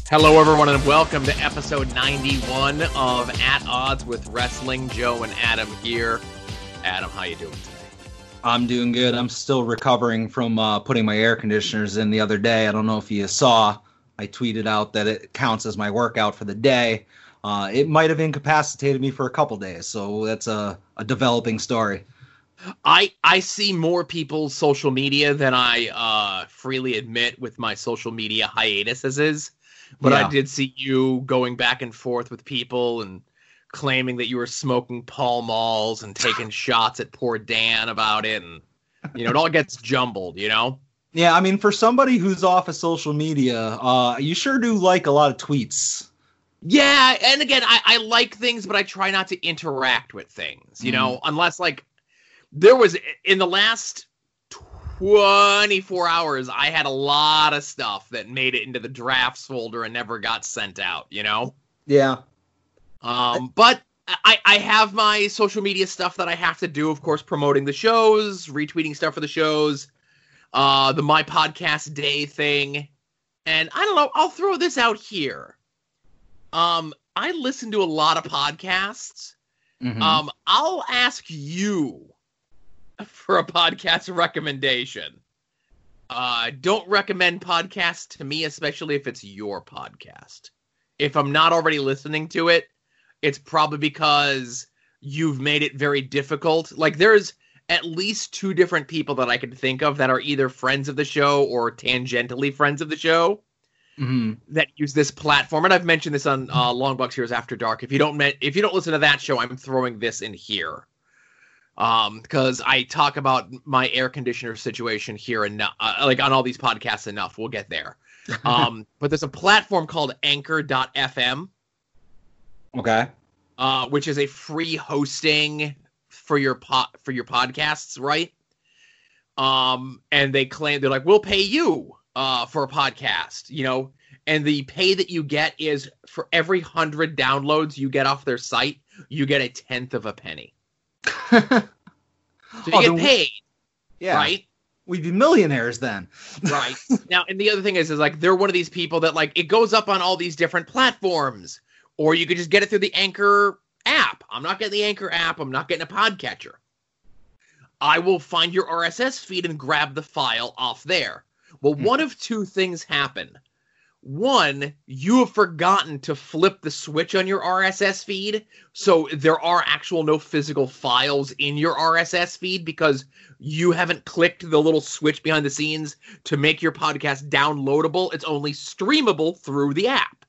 Hello, everyone, and welcome to episode 91 of At Odds with Wrestling. Joe and Adam here. Adam, how you doing today? I'm doing good. I'm still recovering from putting my air conditioners in the other day. I don't know if you saw. I tweeted out that it counts as my workout for the day. It might have incapacitated me for a couple days, so that's a developing story. I see more people's social media than I freely admit with my social media hiatuses. But yeah. I did see you going back and forth with people and claiming that you were smoking Pall Malls and taking shots at poor Dan about it. And, it all gets jumbled, Yeah, I mean, for somebody who's off of social media, you sure do like a lot of tweets. Yeah, and again, I like things, but I try not to interact with things, unless, there was, in the last 24 hours, I had a lot of stuff that made it into the drafts folder and never got sent out, Yeah. But I have my social media stuff that I have to do, of course, promoting the shows, retweeting stuff for the shows, the My Podcast Day thing. And I don't know, I'll throw this out here. I listen to a lot of podcasts. Mm-hmm. I'll ask you for a podcast recommendation. Don't recommend podcasts to me, especially if it's your podcast. If I'm not already listening to it, it's probably because you've made it very difficult. There's at least two different people that I can think of that are either friends of the show or tangentially friends of the show that use this platform. And I've mentioned this on Long Bucks Heroes After Dark. If you don't listen to that show, I'm throwing this in here. Because I talk about my air conditioner situation here enough, on all these podcasts enough. We'll get there. But there's a platform called Anchor.fm. Okay. Which is a free hosting for your podcasts, right? And they claim, they're like, we'll pay you for a podcast, and the pay that you get is for every 100 downloads you get off their site, you get a tenth of a penny. So you get paid, yeah, right? We'd be millionaires then. Right. Now, and the other thing is they're one of these people that, it goes up on all these different platforms, or you could just get it through the Anchor app. I'm not getting the Anchor app. I'm not getting a podcatcher. I will find your RSS feed and grab the file off there. Well, one of two things happen. One, you have forgotten to flip the switch on your RSS feed, so there are no physical files in your RSS feed because you haven't clicked the little switch behind the scenes to make your podcast downloadable. It's only streamable through the app.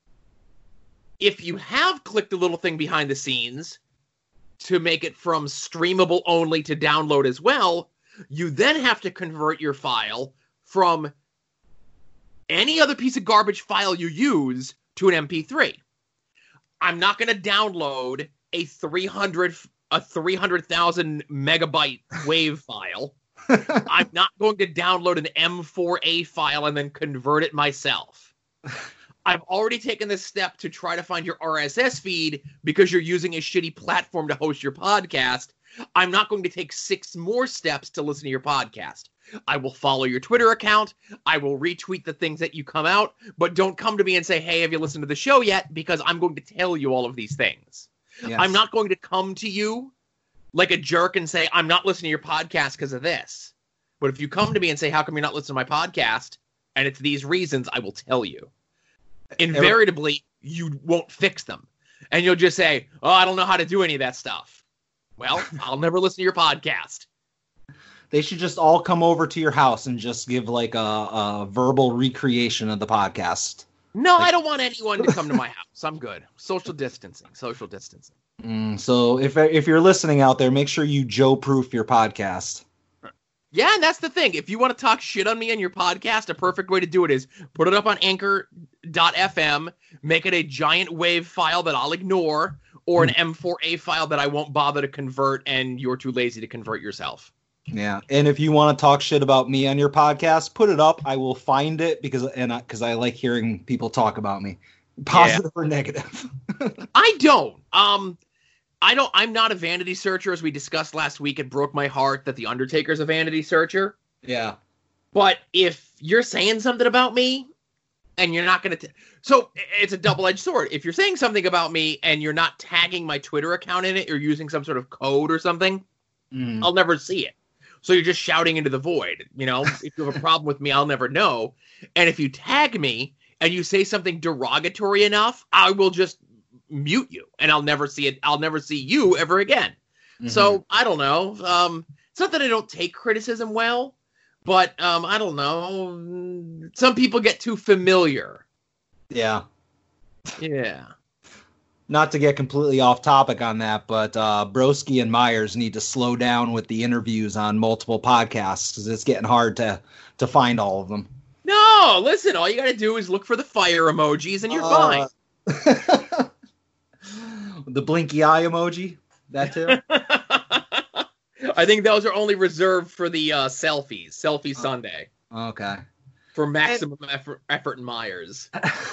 If you have clicked the little thing behind the scenes to make it from streamable only to download as well, you then have to convert your file from any other piece of garbage file you use to an MP3. I'm not going to download a 300,000 megabyte WAV file. I'm not going to download an M4A file and then convert it myself. I've already taken this step to try to find your RSS feed because you're using a shitty platform to host your podcast. I'm not going to take 6 more steps to listen to your podcast. I will follow your Twitter account. I will retweet the things that you come out, but don't come to me and say, hey, have you listened to the show yet? Because I'm going to tell you all of these things. Yes. I'm not going to come to you like a jerk and say, I'm not listening to your podcast because of this. But if you come to me and say, how come you're not listening to my podcast? And it's these reasons, I will tell you. Invariably, you won't fix them. And you'll just say, oh, I don't know how to do any of that stuff. Well, I'll never listen to your podcast. They should just all come over to your house and just give a verbal recreation of the podcast. No, I don't want anyone to come to my house. I'm good. Social distancing. So if you're listening out there, make sure you Joe-proof your podcast. Yeah, and that's the thing. If you want to talk shit on me on your podcast, a perfect way to do it is put it up on Anchor.fm, make it a giant WAV file that I'll ignore, or an M4A file that I won't bother to convert, and you're too lazy to convert yourself. Yeah, and if you want to talk shit about me on your podcast, put it up. I will find it because I like hearing people talk about me, positive or negative. I don't. I'm not a vanity searcher, as we discussed last week. It broke my heart that The Undertaker's a vanity searcher. Yeah. But if you're saying something about me, and you're not going to... So it's a double-edged sword. If you're saying something about me and you're not tagging my Twitter account in it or using some sort of code or something, I'll never see it. So you're just shouting into the void. You know, if you have a problem with me, I'll never know. And if you tag me and you say something derogatory enough, I will just mute you and I'll never see it. I'll never see you ever again. So I don't know. It's not that I don't take criticism well, but I don't know. Some people get too familiar. Yeah. Yeah. Not to get completely off topic on that, but Broski and Myers need to slow down with the interviews on multiple podcasts because it's getting hard to find all of them. No, listen, all you got to do is look for the fire emojis and you're fine. The blinky eye emoji, that too? I think those are only reserved for the selfies. Selfie Sunday. Okay. For maximum effort in Myers.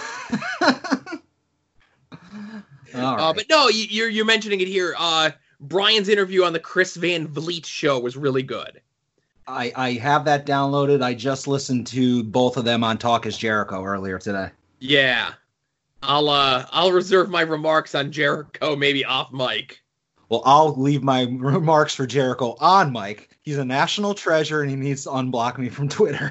Right. But no, you're mentioning it here. Brian's interview on the Chris Van Vliet show was really good. I have that downloaded. I just listened to both of them on Talk is Jericho earlier today. Yeah. I'll reserve my remarks on Jericho maybe off mic. Well, I'll leave my remarks for Jericho on mic. He's a national treasure and he needs to unblock me from Twitter.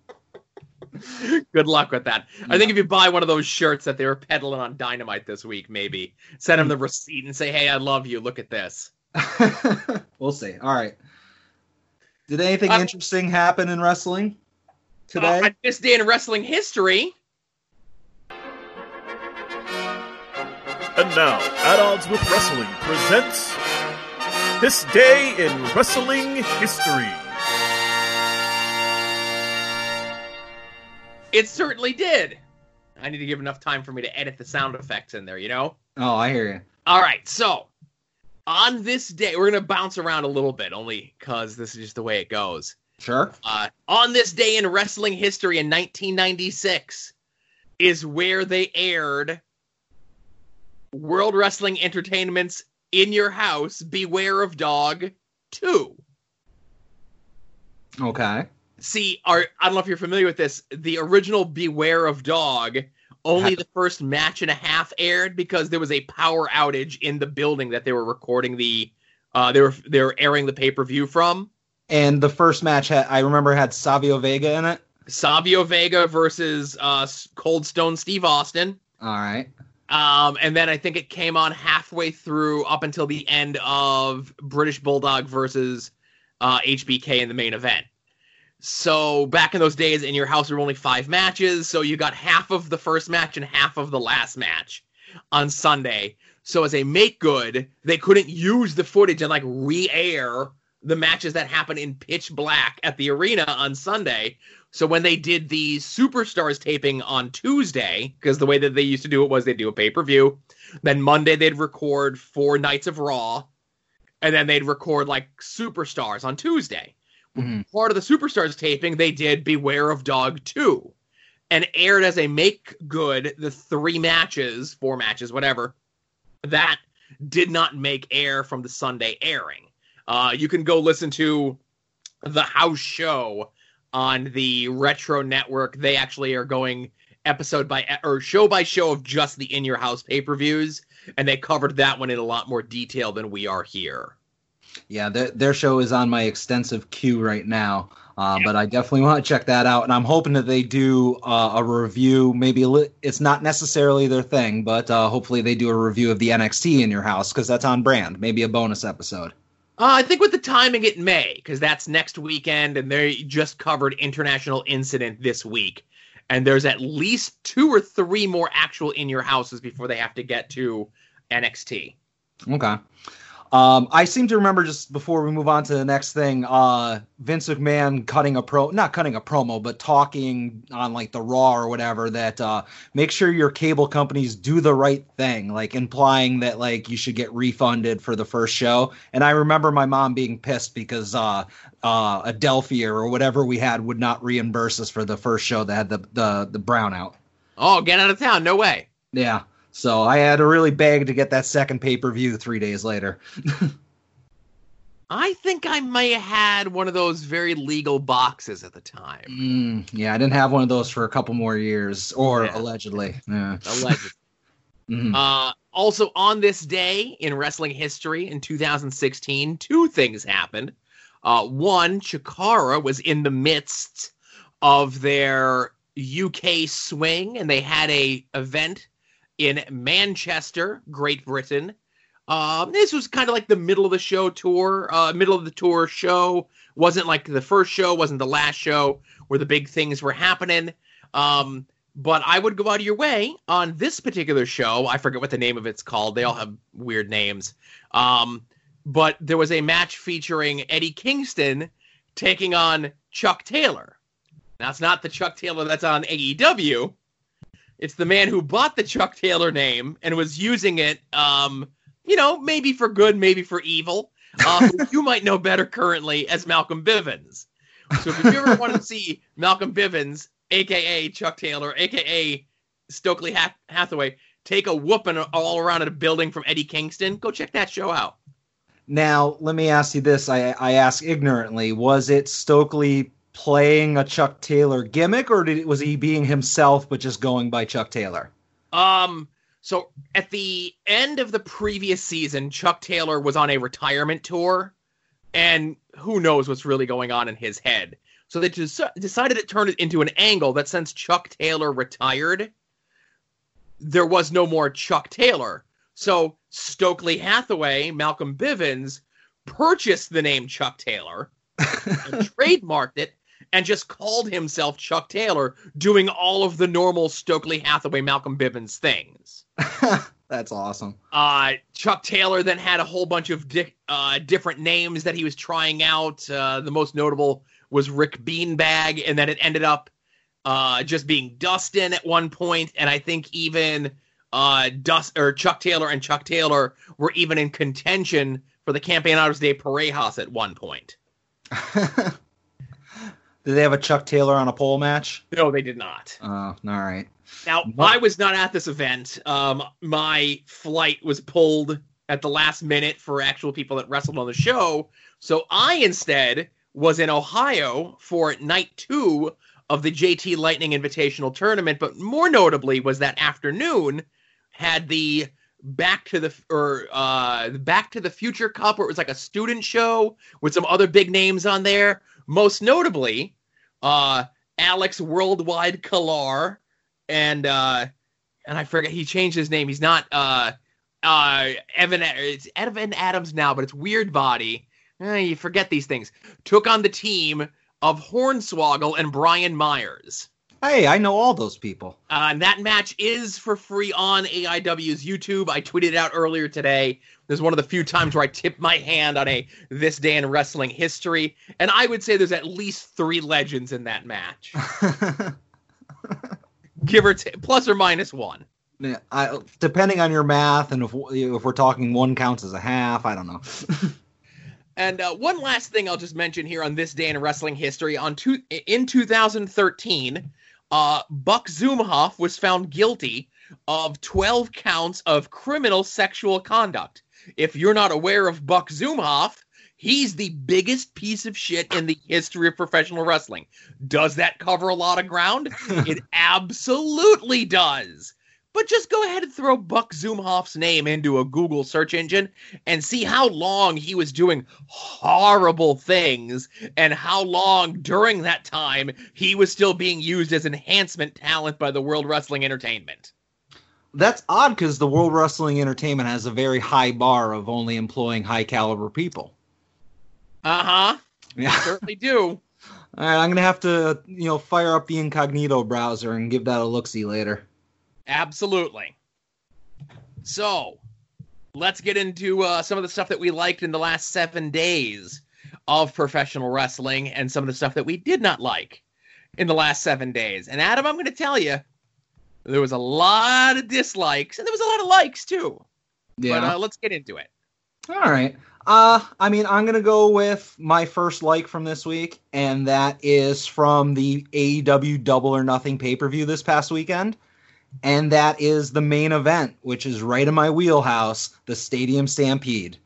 Good luck with that. Yeah. I think if you buy one of those shirts that they were peddling on Dynamite this week, maybe send him the receipt and say, "Hey, I love you. Look at this." We'll see. All right. Did anything interesting happen in wrestling today? On this day in wrestling history. And now, At Odds with Wrestling presents This Day in Wrestling History. It certainly did. I need to give enough time for me to edit the sound effects in there, you know? Oh, I hear you. All right, so on this day, we're going to bounce around a little bit, only because this is just the way it goes. Sure. On this day in wrestling history in 1996 is where they aired World Wrestling Entertainment's In Your House, Beware of Dog 2. Okay. See, I don't know if you're familiar with this. The original Beware of Dog, only the first match and a half aired because there was a power outage in the building that they were recording they were airing the pay-per-view from. And the first match, I remember, had Savio Vega in it. Savio Vega versus Cold Stone Steve Austin. All right. And then I think it came on halfway through up until the end of British Bulldog versus HBK in the main event. So back in those days, In Your House, there were only 5 matches. So you got half of the first match and half of the last match on Sunday. So as a make good, they couldn't use the footage and like re-air the matches that happened in pitch black at the arena on Sunday. So when they did the Superstars taping on Tuesday, because the way that they used to do it was they'd do a pay-per-view, then Monday they'd record 4 nights of Raw, and then they'd record like Superstars on Tuesday. Mm-hmm. Part of the Superstars taping, they did Beware of Dog 2, and aired as a make good the 4 matches, whatever, that did not make air from the Sunday airing. You can go listen to the house show on the Retro Network. They actually are going show by show of just the In Your House pay-per-views, and they covered that one in a lot more detail than we are here. Yeah, their show is on my extensive queue right now, but I definitely want to check that out, and I'm hoping that they do a review. Maybe it's not necessarily their thing, but hopefully they do a review of the NXT In Your House, because that's on brand. Maybe a bonus episode. I think with the timing it may, because that's next weekend, and they just covered International Incident this week. And there's at least 2 or 3 more actual In Your Houses before they have to get to NXT. Okay. I seem to remember, just before we move on to the next thing, Vince McMahon not cutting a promo, but talking on like the Raw or whatever, that make sure your cable companies do the right thing, like implying that like you should get refunded for the first show. And I remember my mom being pissed because Adelphia or whatever we had would not reimburse us for the first show that had the brownout. Oh, get out of town. No way. Yeah. So I had to really beg to get that second pay-per-view 3 days later. I think I may have had one of those very legal boxes at the time. Yeah, I didn't have one of those for a couple more years, or Yeah. allegedly. Yeah. Allegedly. Also, on this day in wrestling history in 2016, two things happened. One, Chikara was in the midst of their UK swing, and they had a event in Manchester, Great Britain. This was kind of like the middle of the show tour, middle of the tour show. Wasn't like the first show, wasn't the last show where the big things were happening. But I would go out of your way on this particular show. I forget what the name of it's called. They all have weird names. But there was a match featuring Eddie Kingston taking on Chuck Taylor. Now, it's not the Chuck Taylor that's on AEW. It's the man who bought the Chuck Taylor name and was using it, maybe for good, maybe for evil. Who you might know better currently as Malcolm Bivens. So if you ever want to see Malcolm Bivens, a.k.a. Chuck Taylor, a.k.a. Stokely Hathaway, take a whooping all around a building from Eddie Kingston, go check that show out. Now, let me ask you this. I ask ignorantly. Was it Stokely playing a Chuck Taylor gimmick, or was he being himself but just going by Chuck Taylor? So at the end of the previous season, Chuck Taylor was on a retirement tour, and who knows what's really going on in his head. So they decided to turn it into an angle that since Chuck Taylor retired, there was no more Chuck Taylor. So Stokely Hathaway, Malcolm Bivens, purchased the name Chuck Taylor and trademarked it and just called himself Chuck Taylor, doing all of the normal Stokely Hathaway, Malcolm Bivens things. That's awesome. Chuck Taylor then had a whole bunch of different names that he was trying out. The most notable was Rick Beanbag, and then it ended up just being Dustin at one point, and I think even Chuck Taylor and Chuck Taylor were even in contention for the Campeonatos de Parejas at one point. Did they have a Chuck Taylor on a pole match? No, they did not. Oh, all right. Now, I was not at this event. My flight was pulled at the last minute for actual people that wrestled on the show, so I instead was in Ohio for night 2 of the JT Lightning Invitational Tournament, but more notably was that afternoon had the Back to the Future Cup, where it was like a student show with some other big names on there. Most notably, Alex Worldwide Kalar, and I forget, he changed his name. He's not it's Evan Adams now, but it's Weird Body. You forget these things. Took on the team of Hornswoggle and Brian Myers. Hey, I know all those people. And that match is for free on AIW's YouTube. I tweeted it out earlier today. This is one of the few times where I tipped my hand on a This Day in Wrestling History. And I would say there's at least 3 legends in that match. Give or take, plus or minus 1. Yeah, depending on your math, and if we're talking 1 counts as a half, I don't know. And one last thing I'll just mention here on This Day in Wrestling History. In 2013, Buck Zumhoff was found guilty of 12 counts of criminal sexual conduct. If you're not aware of Buck Zumhoff, he's the biggest piece of shit in the history of professional wrestling. Does that cover a lot of ground? It absolutely does. But just go ahead and throw Buck Zumhoff's name into a Google search engine and see how long he was doing horrible things and how long during that time he was still being used as enhancement talent by the World Wrestling Entertainment. That's odd because the World Wrestling Entertainment has a very high bar of only employing high caliber people. Uh-huh. Yeah. They certainly do. All right, I'm going to have to, fire up the incognito browser and give that a look-see later. Absolutely. So, let's get into some of the stuff that we liked in the last 7 days of professional wrestling and some of the stuff that we did not like in the last 7 days. And Adam, I'm going to tell you, there was a lot of dislikes, and there was a lot of likes, too. Yeah. But let's get into it. All right. I'm going to go with my first like from this week, and that is from the AEW Double or Nothing pay-per-view this past weekend. And that is the main event, which is right in my wheelhouse, the Stadium Stampede.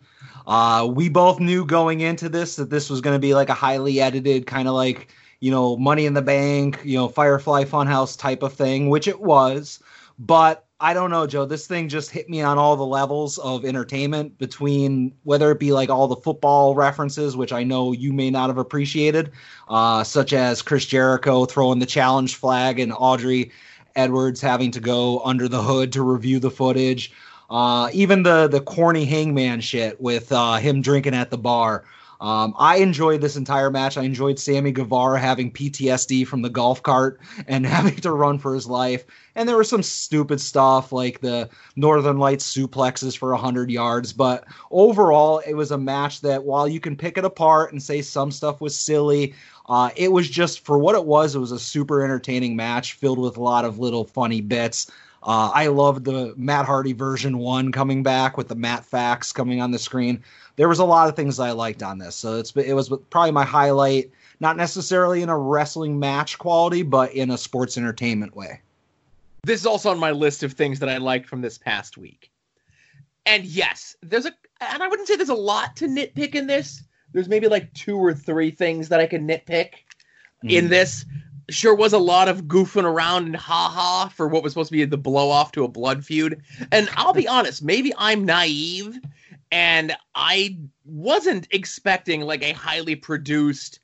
We both knew going into this that this was going to be like a highly edited kind of like, Money in the Bank, Firefly Funhouse type of thing, which it was. But I don't know, Joe, this thing just hit me on all the levels of entertainment, between whether it be like all the football references, which I know you may not have appreciated, such as Chris Jericho throwing the challenge flag and Audrey Edwards having to go under the hood to review the footage. Even the corny Hangman shit with him drinking at the bar. I enjoyed this entire match. I enjoyed Sammy Guevara having PTSD from the golf cart and having to run for his life. And there was some stupid stuff like the Northern Lights suplexes for 100 yards. But overall, it was a match that, while you can pick it apart and say some stuff was silly, it was just, for what it was a super entertaining match filled with a lot of little funny bits. I loved the Matt Hardy version 1 coming back with the Matt Fax coming on the screen. There was a lot of things I liked on this. So it was probably my highlight, not necessarily in a wrestling match quality, but in a sports entertainment way. This is also on my list of things that I liked from this past week. And yes, and I wouldn't say there's a lot to nitpick in this. There's maybe like 2 or 3 things that I could nitpick in this. Sure was a lot of goofing around and ha-ha for what was supposed to be the blow-off to a blood feud. And I'll be honest, maybe I'm naive, and I wasn't expecting like a highly produced,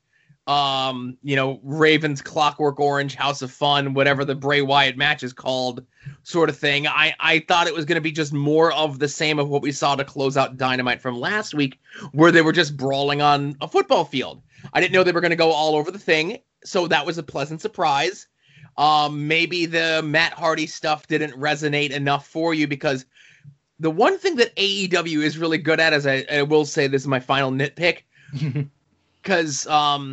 Ravens Clockwork Orange, House of Fun, whatever the Bray Wyatt match is called, sort of thing. I thought it was going to be just more of the same of what we saw to close out Dynamite from last week, where they were just brawling on a football field. I didn't know they were going to go all over the thing, so that was a pleasant surprise. Maybe the Matt Hardy stuff didn't resonate enough for you, because the one thing that AEW is really good at, as I will say, this is my final nitpick, because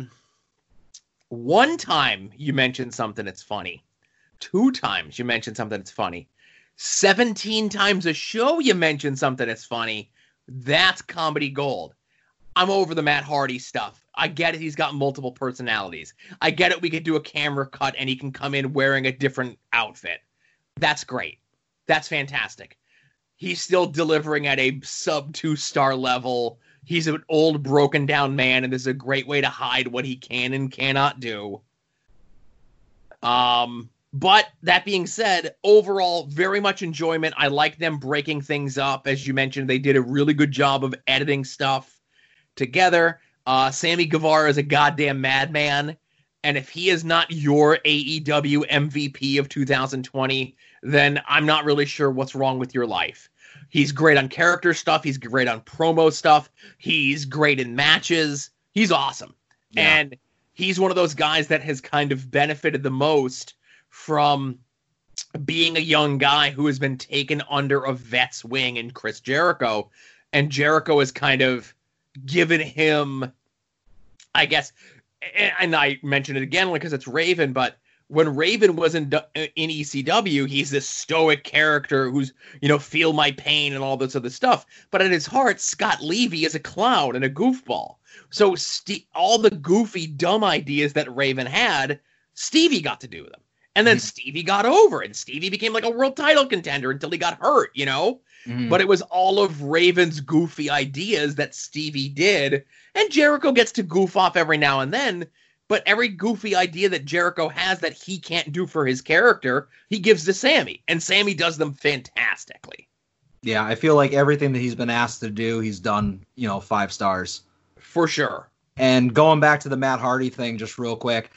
one time you mentioned something, it's funny. 2 times you mentioned something, it's funny. 17 times a show you mention something, it's funny. That's comedy gold. I'm over the Matt Hardy stuff. I get it. He's got multiple personalities. I get it. We could do a camera cut and he can come in wearing a different outfit. That's great. That's fantastic. He's still delivering at a sub 2-star level. He's an old, broken down man, and this is a great way to hide what he can and cannot do. But that being said, overall, very much enjoyment. I like them breaking things up. As you mentioned, they did a really good job of editing stuff together. Sammy Guevara is a goddamn madman, and if he is not your AEW MVP of 2020, then I'm not really sure what's wrong with your life. He's great on character stuff. He's great on promo stuff. He's great in matches. He's awesome. Yeah. And he's one of those guys that has kind of benefited the most from being a young guy who has been taken under a vet's wing in Chris Jericho. And Jericho has kind of given him, I guess, and I mention it again because it's Raven, but when Raven was in ECW, he's this stoic character who's, feel my pain and all this other stuff. But at his heart, Scott Levy is a clown and a goofball. So all the goofy, dumb ideas that Raven had, Stevie got to do them. And then Stevie got over, and Stevie became like a world title contender until he got hurt, But it was all of Raven's goofy ideas that Stevie did. And Jericho gets to goof off every now and then. But every goofy idea that Jericho has that he can't do for his character, he gives to Sammy. And Sammy does them fantastically. Yeah, I feel like everything that he's been asked to do, he's done, 5 stars. For sure. And going back to the Matt Hardy thing just real quick,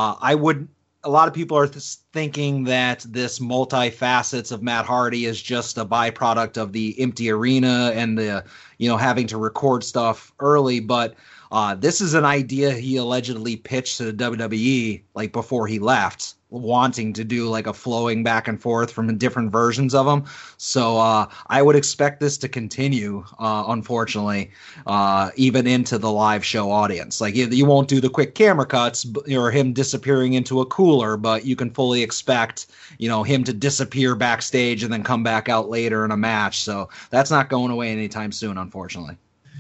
a lot of people are thinking that this multi-facets of Matt Hardy is just a byproduct of the empty arena and the, having to record stuff early. But this is an idea he allegedly pitched to the WWE like before he left, wanting to do like a flowing back and forth from different versions of them. So I would expect this to continue, unfortunately, even into the live show audience. Like you won't do the quick camera cuts or him disappearing into a cooler, but you can fully expect, him to disappear backstage and then come back out later in a match. So that's not going away anytime soon, unfortunately.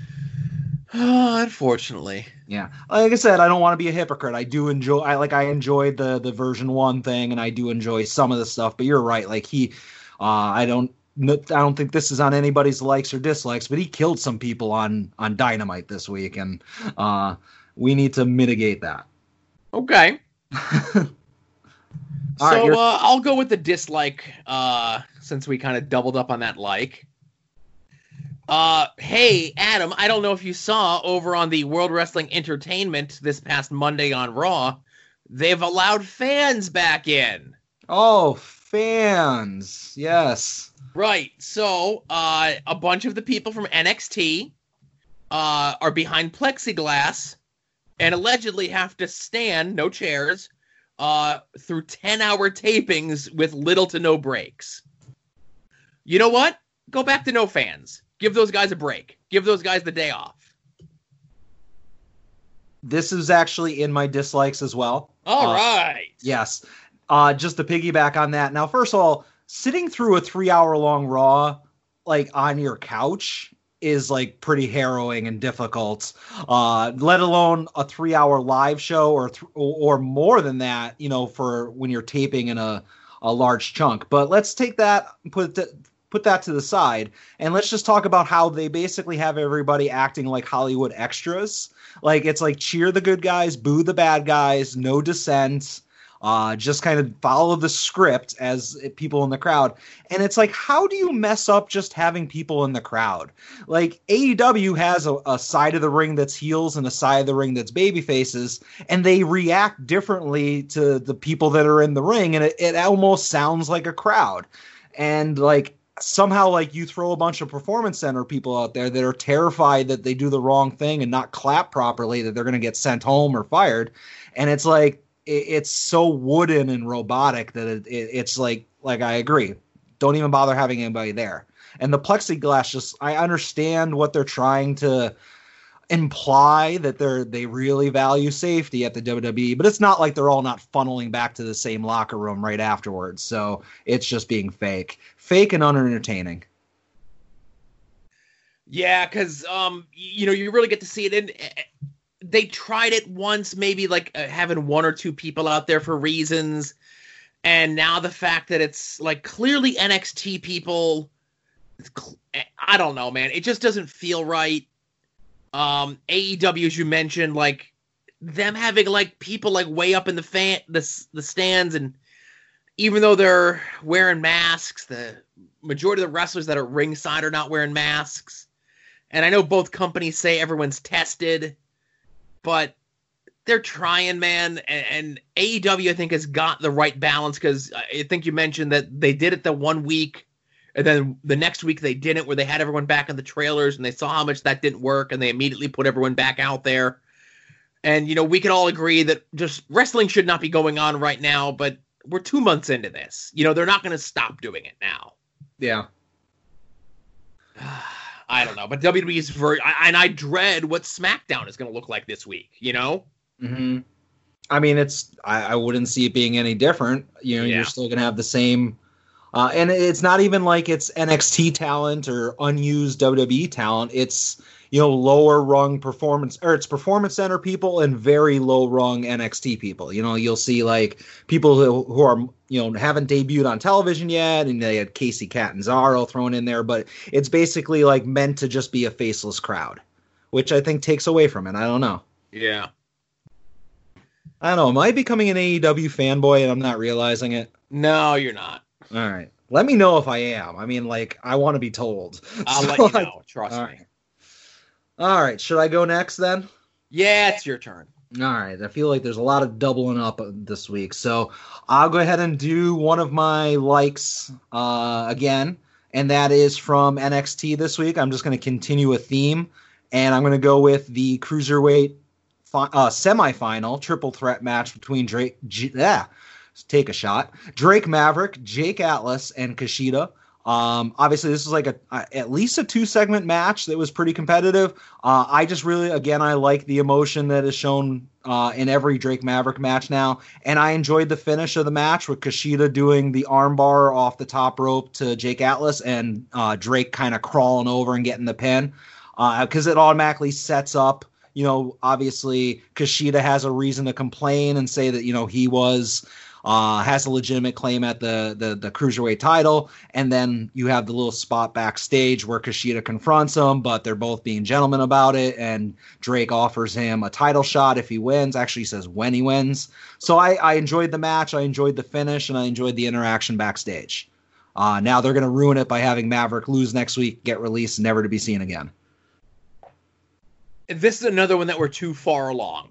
Unfortunately. Yeah. Like I said, I don't want to be a hypocrite. I enjoyed the version 1 thing, and I do enjoy some of the stuff, but you're right. Like I don't I don't think this is on anybody's likes or dislikes, but he killed some people on Dynamite this week, and we need to mitigate that. Okay. All right, I'll go with the dislike, since we kind of doubled up on that like. Hey, Adam, I don't know if you saw over on the World Wrestling Entertainment this past Monday on Raw, they've allowed fans back in. Oh, fans. Yes. Right. So, a bunch of the people from NXT are behind plexiglass and allegedly have to stand, no chairs, through 10-hour tapings with little to no breaks. You know what? Go back to no fans. Give those guys a break. Give those guys the day off. This is actually in my dislikes as well. All right. Yes. Just to piggyback on that. Now, first of all, sitting through a 3-hour-long Raw, like, on your couch is, like, pretty harrowing and difficult. Let alone a 3-hour live show or more than that, you know, for when you're taping in a large chunk. But let's take that and put that to the side, and let's just talk about how they basically have everybody acting like Hollywood extras. Like, it's like cheer the good guys, boo the bad guys, no dissent, just kind of follow the script as people in the crowd. And it's like, how do you mess up just having people in the crowd? Like, AEW has a side of the ring that's heels and a side of the ring that's baby faces, and they react differently to the people that are in the ring, and it almost sounds like a crowd. And, like, somehow, like, you throw a bunch of Performance Center people out there that are terrified that they do the wrong thing and not clap properly, that they're going to get sent home or fired. And it's like, it's so wooden and robotic that it's like I agree. Don't even bother having anybody there. And the plexiglass, just, I understand what they're trying to imply, that they really value safety at the WWE, but it's not like they're all not funneling back to the same locker room right afterwards. So it's just being fake and unentertaining. Yeah, because you know, you really get to see it. And they tried it once, maybe like having one or two people out there for reasons, and now the fact that it's like clearly NXT people, I don't know, man. It just doesn't feel right. AEW, as you mentioned, like them having like people like way up in the stands, and even though they're wearing masks, the majority of the wrestlers that are ringside are not wearing masks. And I know both companies say everyone's tested, but they're trying, man. And AEW, I think, has got the right balance, because I think you mentioned that they did it the 1 week, and then the next week they didn't, where they had everyone back in the trailers, and they saw how much that didn't work, and they immediately put everyone back out there. And, you know, we could all agree that just wrestling should not be going on right now, but we're 2 months into this. You know, they're not going to stop doing it now. Yeah. I don't know, but WWE is and I dread what SmackDown is going to look like this week, you know? Mm-hmm. I mean, I wouldn't see it being any different. You know, You're still going to have the same. And it's not even like it's NXT talent or unused WWE talent. It's, you know, lower rung performance, or it's Performance Center people and very low rung NXT people. You know, you'll see like people who are, you know, haven't debuted on television yet, and they had Casey Catanzaro thrown in there, but it's basically like meant to just be a faceless crowd, which I think takes away from it. I don't know. Yeah. I don't know. Am I becoming an AEW fanboy and I'm not realizing it? No, you're not. All right. Let me know if I am. I mean, like, I want to be told. I'll let you know. Trust me. All right. Should I go next then? Yeah, it's your turn. All right. I feel like there's a lot of doubling up this week. So I'll go ahead and do one of my likes again, and that is from NXT this week. I'm just going to continue a theme, and I'm going to go with the Cruiserweight semifinal triple threat match between Drake Maverick, Jake Atlas, and Kushida. Obviously, this is like at least a 2-segment match that was pretty competitive. I just really, again, I like the emotion that is shown in every Drake Maverick match now, and I enjoyed the finish of the match with Kushida doing the armbar off the top rope to Jake Atlas, and Drake kind of crawling over and getting the pin, because it automatically sets up. You know, obviously, Kushida has a reason to complain and say that, you know, he was has a legitimate claim at the cruiserweight title. And then you have the little spot backstage where Kushida confronts him, but they're both being gentlemen about it. And Drake offers him a title shot if he wins. Actually, he says when he wins. So I enjoyed the match. I enjoyed the finish, and I enjoyed the interaction backstage. Now they're going to ruin it by having Maverick lose next week, get released, never to be seen again. This is another one that we're too far along.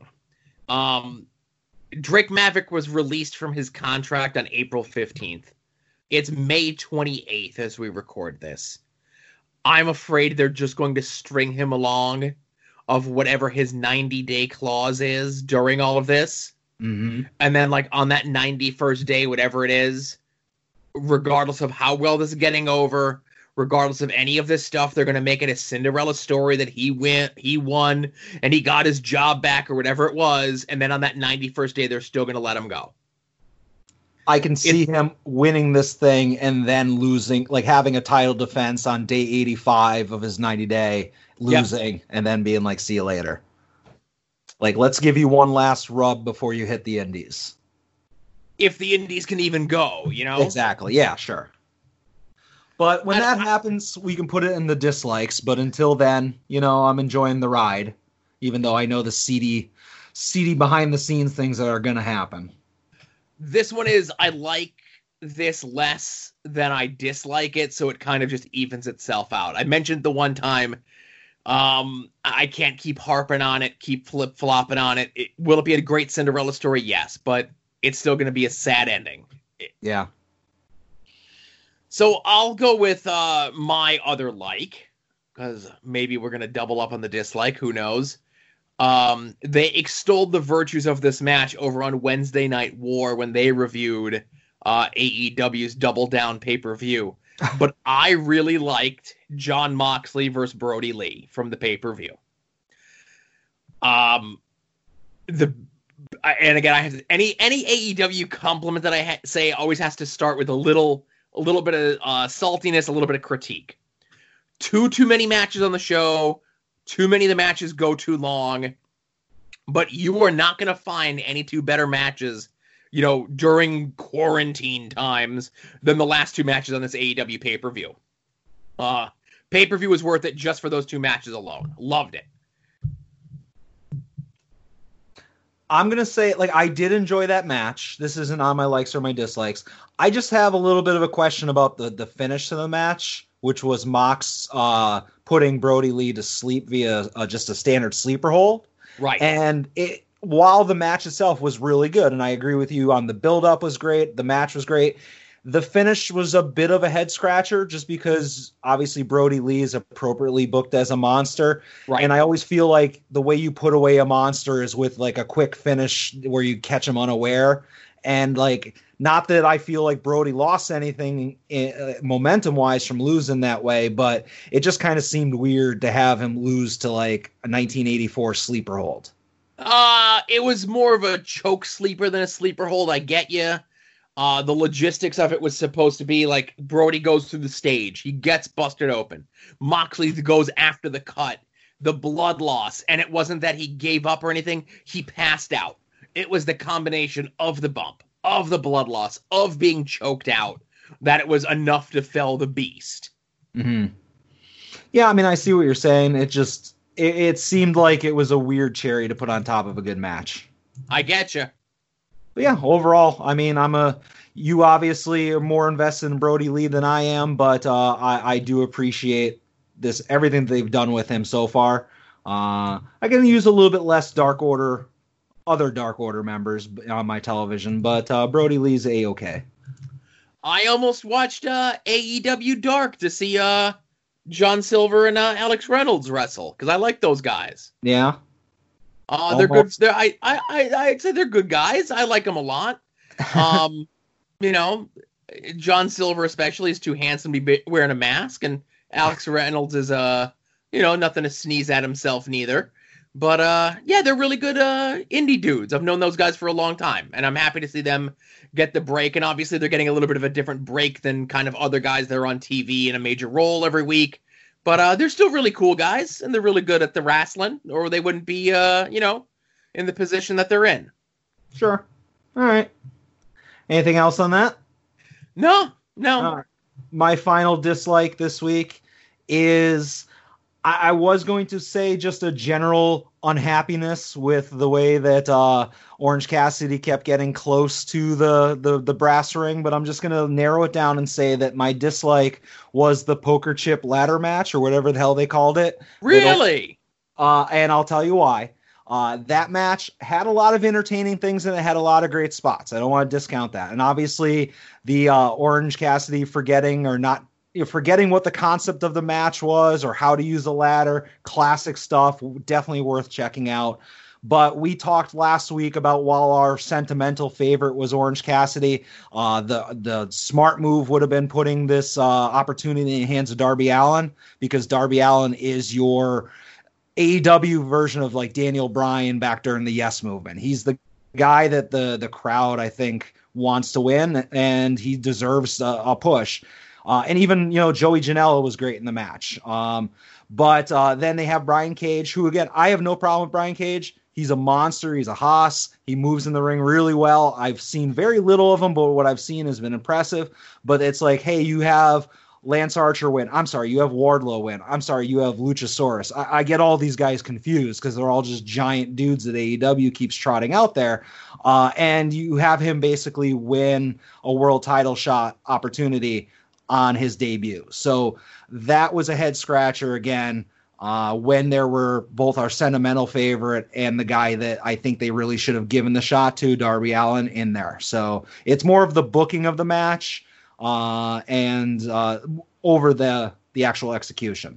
Drake Maverick was released from his contract on April 15th. It's May 28th as we record this. I'm afraid they're just going to string him along of whatever his 90-day clause is during all of this. Mm-hmm. And then, like, on that 91st day, whatever it is, regardless of how well this is getting over, regardless of any of this stuff, they're going to make it a Cinderella story that he won, and he got his job back or whatever it was. And then on that 91st day, they're still going to let him go. I can see him winning this thing and then losing, like having a title defense on day 85 of his 90-day, losing, and then being like, see you later. Like, let's give you one last rub before you hit the indies. If the indies can even go, you know? Exactly. Yeah, sure. But when that happens, we can put it in the dislikes. But until then, you know, I'm enjoying the ride, even though I know the seedy behind-the-scenes things that are going to happen. This one is, I like this less than I dislike it, so it kind of just evens itself out. I mentioned the one time, I can't keep harping on it, keep flip-flopping on it. Will it be a great Cinderella story? Yes, but it's still going to be a sad ending. Yeah. So I'll go with my other like, because maybe we're going to double up on the dislike. Who knows? They extolled the virtues of this match over on Wednesday Night War when they reviewed AEW's Double Down pay-per-view. But I really liked Jon Moxley versus Brody Lee from the pay-per-view. And again, I have any AEW compliment that I say always has to start with a little bit of saltiness, a little bit of critique. Too many matches on the show. Too many of the matches go too long. But you are not going to find any two better matches, you know, during quarantine times than the last two matches on this AEW pay-per-view. Pay-per-view was worth it just for those two matches alone. Loved it. I'm going to say, like, I did enjoy that match. This isn't on my likes or my dislikes. I just have a little bit of a question about the finish to the match, which was Mox putting Brody Lee to sleep via just a standard sleeper hold. Right. And while the match itself was really good, and I agree with you on the build-up was great, the match was great, the finish was a bit of a head-scratcher just because, obviously, Brody Lee is appropriately booked as a monster. Right. And I always feel like the way you put away a monster is with, like, a quick finish where you catch him unaware. And, like, not that I feel like Brody lost anything momentum-wise from losing that way, but it just kind of seemed weird to have him lose to, like, a 1984 sleeper hold. It was more of a choke sleeper than a sleeper hold. I get you. The logistics of it was supposed to be like Brody goes through the stage. He gets busted open. Moxley goes after the cut, the blood loss. And it wasn't that he gave up or anything. He passed out. It was the combination of the bump, of the blood loss, of being choked out, that it was enough to fell the beast. Mm-hmm. Yeah, I mean, I see what you're saying. It seemed like it was a weird cherry to put on top of a good match. I get you. But yeah, overall, I mean, you obviously are more invested in Brody Lee than I am, but I do appreciate everything they've done with him so far. I can use a little bit less other Dark Order members on my television, but Brody Lee's A-okay. I almost watched AEW Dark to see John Silver and Alex Reynolds wrestle, because I like those guys. Yeah. They're good. I'd say they're good guys. I like them a lot. You know, John Silver especially is too handsome to be wearing a mask, and Alex Reynolds is nothing to sneeze at himself neither. But yeah, they're really good indie dudes. I've known those guys for a long time, and I'm happy to see them get the break. And obviously, they're getting a little bit of a different break than kind of other guys that are on TV in a major role every week. But they're still really cool guys, and they're really good at the wrestling, or they wouldn't be, in the position that they're in. Sure. All right. Anything else on that? No. My final dislike this week is I was going to say just a general unhappiness with the way that Orange Cassidy kept getting close to the brass ring, but I'm just going to narrow it down and say that my dislike was the poker chip ladder match or whatever the hell they called it. Really? And I'll tell you why. That match had a lot of entertaining things and it had a lot of great spots. I don't want to discount that. And obviously the Orange Cassidy forgetting what the concept of the match was or how to use a ladder, classic stuff, definitely worth checking out. But we talked last week about while our sentimental favorite was Orange Cassidy, the smart move would have been putting this opportunity in the hands of Darby Allin, because Darby Allin is your AEW version of like Daniel Bryan back during the Yes Movement. He's the guy that the crowd, I think, wants to win, and he deserves a push. And even, Joey Janela was great in the match. But then they have Brian Cage, who, again, I have no problem with Brian Cage. He's a monster. He's a hoss. He moves in the ring really well. I've seen very little of him, but what I've seen has been impressive. But it's like, hey, you have Lance Archer win. I'm sorry, you have Wardlow win. I'm sorry, you have Luchasaurus. I get all these guys confused because they're all just giant dudes that AEW keeps trotting out there. And you have him basically win a world title shot opportunity on his debut. So that was a head scratcher again, when there were both our sentimental favorite and the guy that I think they really should have given the shot to, Darby Allin, in there. So it's more of the booking of the match and over the actual execution.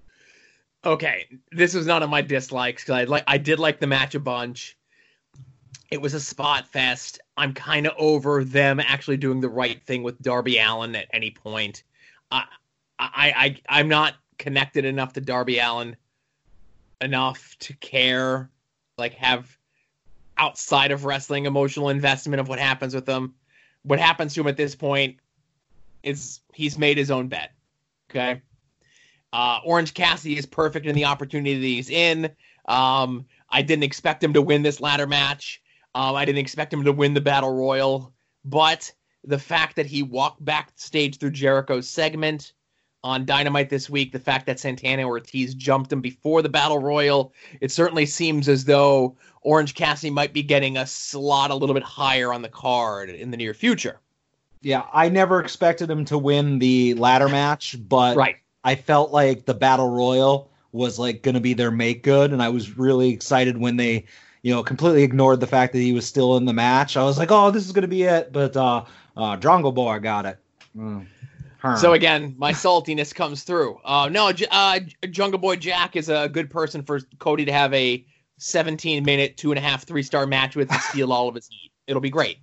Okay, this was none of my dislikes because I did like the match a bunch. It was a spot fest. I'm kind of over them actually doing the right thing with Darby Allin at any point. I'm not connected enough to Darby Allin enough to care, like have outside of wrestling emotional investment of what happens with him. What happens to him at this point is he's made his own bet. Okay. Orange Cassidy is perfect in the opportunity that he's in. I didn't expect him to win this ladder match. I didn't expect him to win the Battle Royal, but the fact that he walked backstage through Jericho's segment on Dynamite this week, the fact that Santana Ortiz jumped him before the Battle Royal, it certainly seems as though Orange Cassidy might be getting a slot a little bit higher on the card in the near future. Yeah, I never expected him to win the ladder match, but right. I felt like the Battle Royal was like going to be their make good, and I was really excited when they completely ignored the fact that he was still in the match. I was like, oh, this is going to be it. But Drongo Boy got it. So again, my saltiness comes through. Jungle Boy Jack is a good person for Cody to have a 17-minute, 2.5, 3-star match with and steal all of his heat. It'll be great.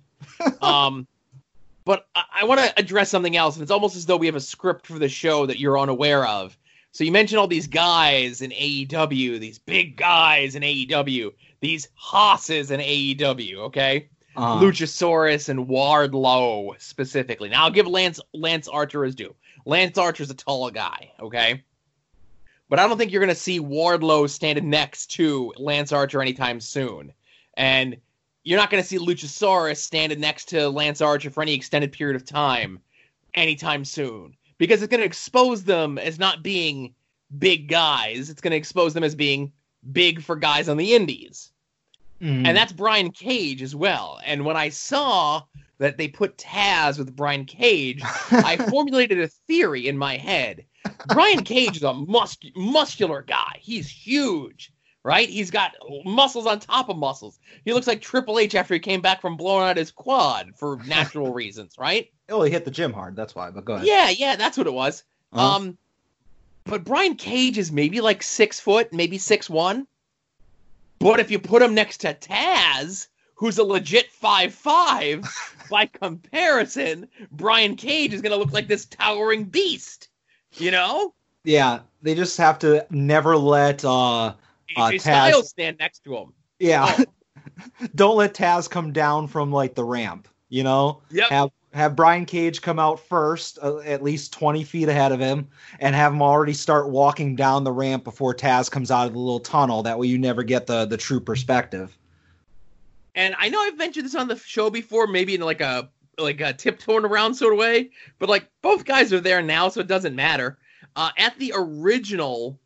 But I want to address something else. And it's almost as though we have a script for the show that you're unaware of. So you mentioned all these guys in AEW, these big guys in AEW, these hosses in AEW, okay? Luchasaurus and Wardlow specifically. Now, I'll give Lance Archer his due. Lance Archer's a tall guy, okay? But I don't think you're going to see Wardlow standing next to Lance Archer anytime soon. And you're not going to see Luchasaurus standing next to Lance Archer for any extended period of time anytime soon. Because it's going to expose them as not being big guys. It's going to expose them as being big for guys on the indies. Mm. And that's Brian Cage as well. And when I saw that they put Taz with Brian Cage, I formulated a theory in my head. Brian Cage is a muscular guy. He's huge, right? He's got muscles on top of muscles. He looks like Triple H after he came back from blowing out his quad for natural reasons, right? Oh, he hit the gym hard. That's why, but go ahead. Yeah, that's what it was. But Brian Cage is maybe like 6 foot, maybe 6'1". But if you put him next to Taz, who's a legit 5'5", by comparison, Brian Cage is going to look like this towering beast, Yeah, they just have to nehave let AJ Styles stand next to him. Yeah, don't let Taz come down from like the ramp, Yep. Have Brian Cage come out first, at least 20 feet ahead of him, and have him already start walking down the ramp before Taz comes out of the little tunnel. That way you never get the true perspective. And I know I've mentioned this on the show before, maybe in like a tiptoeing around sort of way. But like both guys are there now, so it doesn't matter. At the original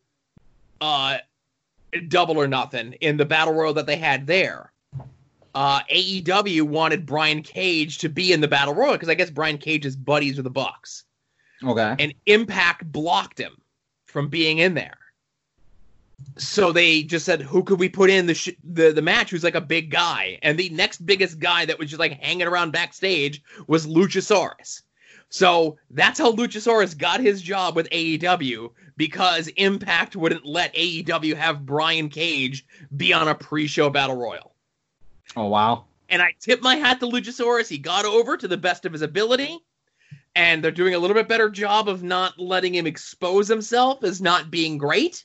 Double or Nothing in the Battle Royal that they had there, AEW wanted Brian Cage to be in the Battle Royal because I guess Brian Cage is buddies with the Bucks. Okay. And Impact blocked him from being in there. So they just said, who could we put in the match who's like a big guy? And the next biggest guy that was just like hanging around backstage was Luchasaurus. So that's how Luchasaurus got his job with AEW, because Impact wouldn't let AEW have Brian Cage be on a pre-show Battle Royal. Oh, wow. And I tip my hat to Luchasaurus. He got over to the best of his ability, and they're doing a little bit better job of not letting him expose himself as not being great.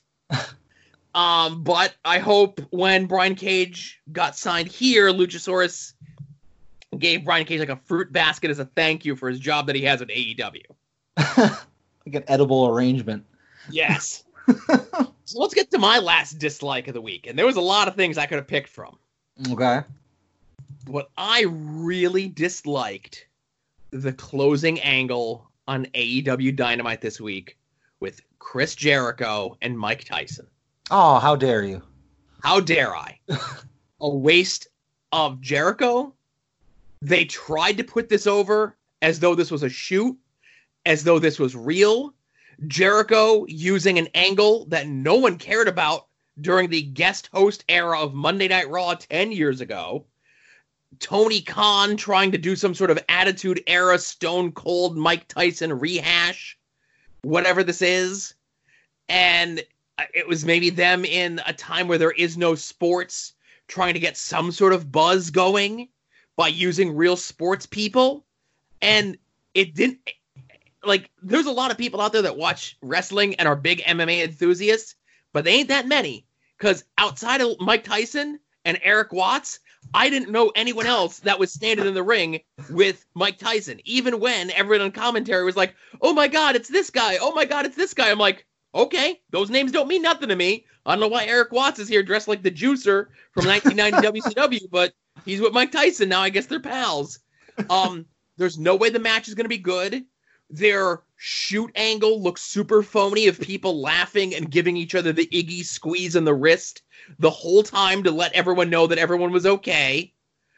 But I hope when Brian Cage got signed here, Luchasaurus gave Brian Cage like a fruit basket as a thank you for his job that he has at AEW. Like an edible arrangement. Yes. So let's get to my last dislike of the week. And there was a lot of things I could have picked from. Okay. What I really disliked, the closing angle on AEW Dynamite this week with Chris Jericho and Mike Tyson. Oh, how dare you? How dare I? A waste of Jericho. They tried to put this over as though this was a shoot, as though this was real. Jericho using an angle that no one cared about during the guest host era of Monday Night Raw 10 years ago. Tony Khan trying to do some sort of Attitude Era Stone Cold Mike Tyson rehash, whatever this is. And it was maybe them in a time where there is no sports trying to get some sort of buzz going by using real sports people. And it didn't, like, there's a lot of people out there that watch wrestling and are big MMA enthusiasts, but they ain't that many. Because outside of Mike Tyson and Eric Watts, I didn't know anyone else that was standing in the ring with Mike Tyson. Even when everyone on commentary was like, oh my God, it's this guy. Oh my God, it's this guy. I'm like, okay, those names don't mean nothing to me. I don't know why Eric Watts is here dressed like the Juicer from 1990 WCW, but he's with Mike Tyson now. I guess they're pals. There's no way the match is going to be good. Their shoot angle looks super phony of people laughing and giving each other the Iggy squeeze in the wrist the whole time to let everyone know that everyone was okay.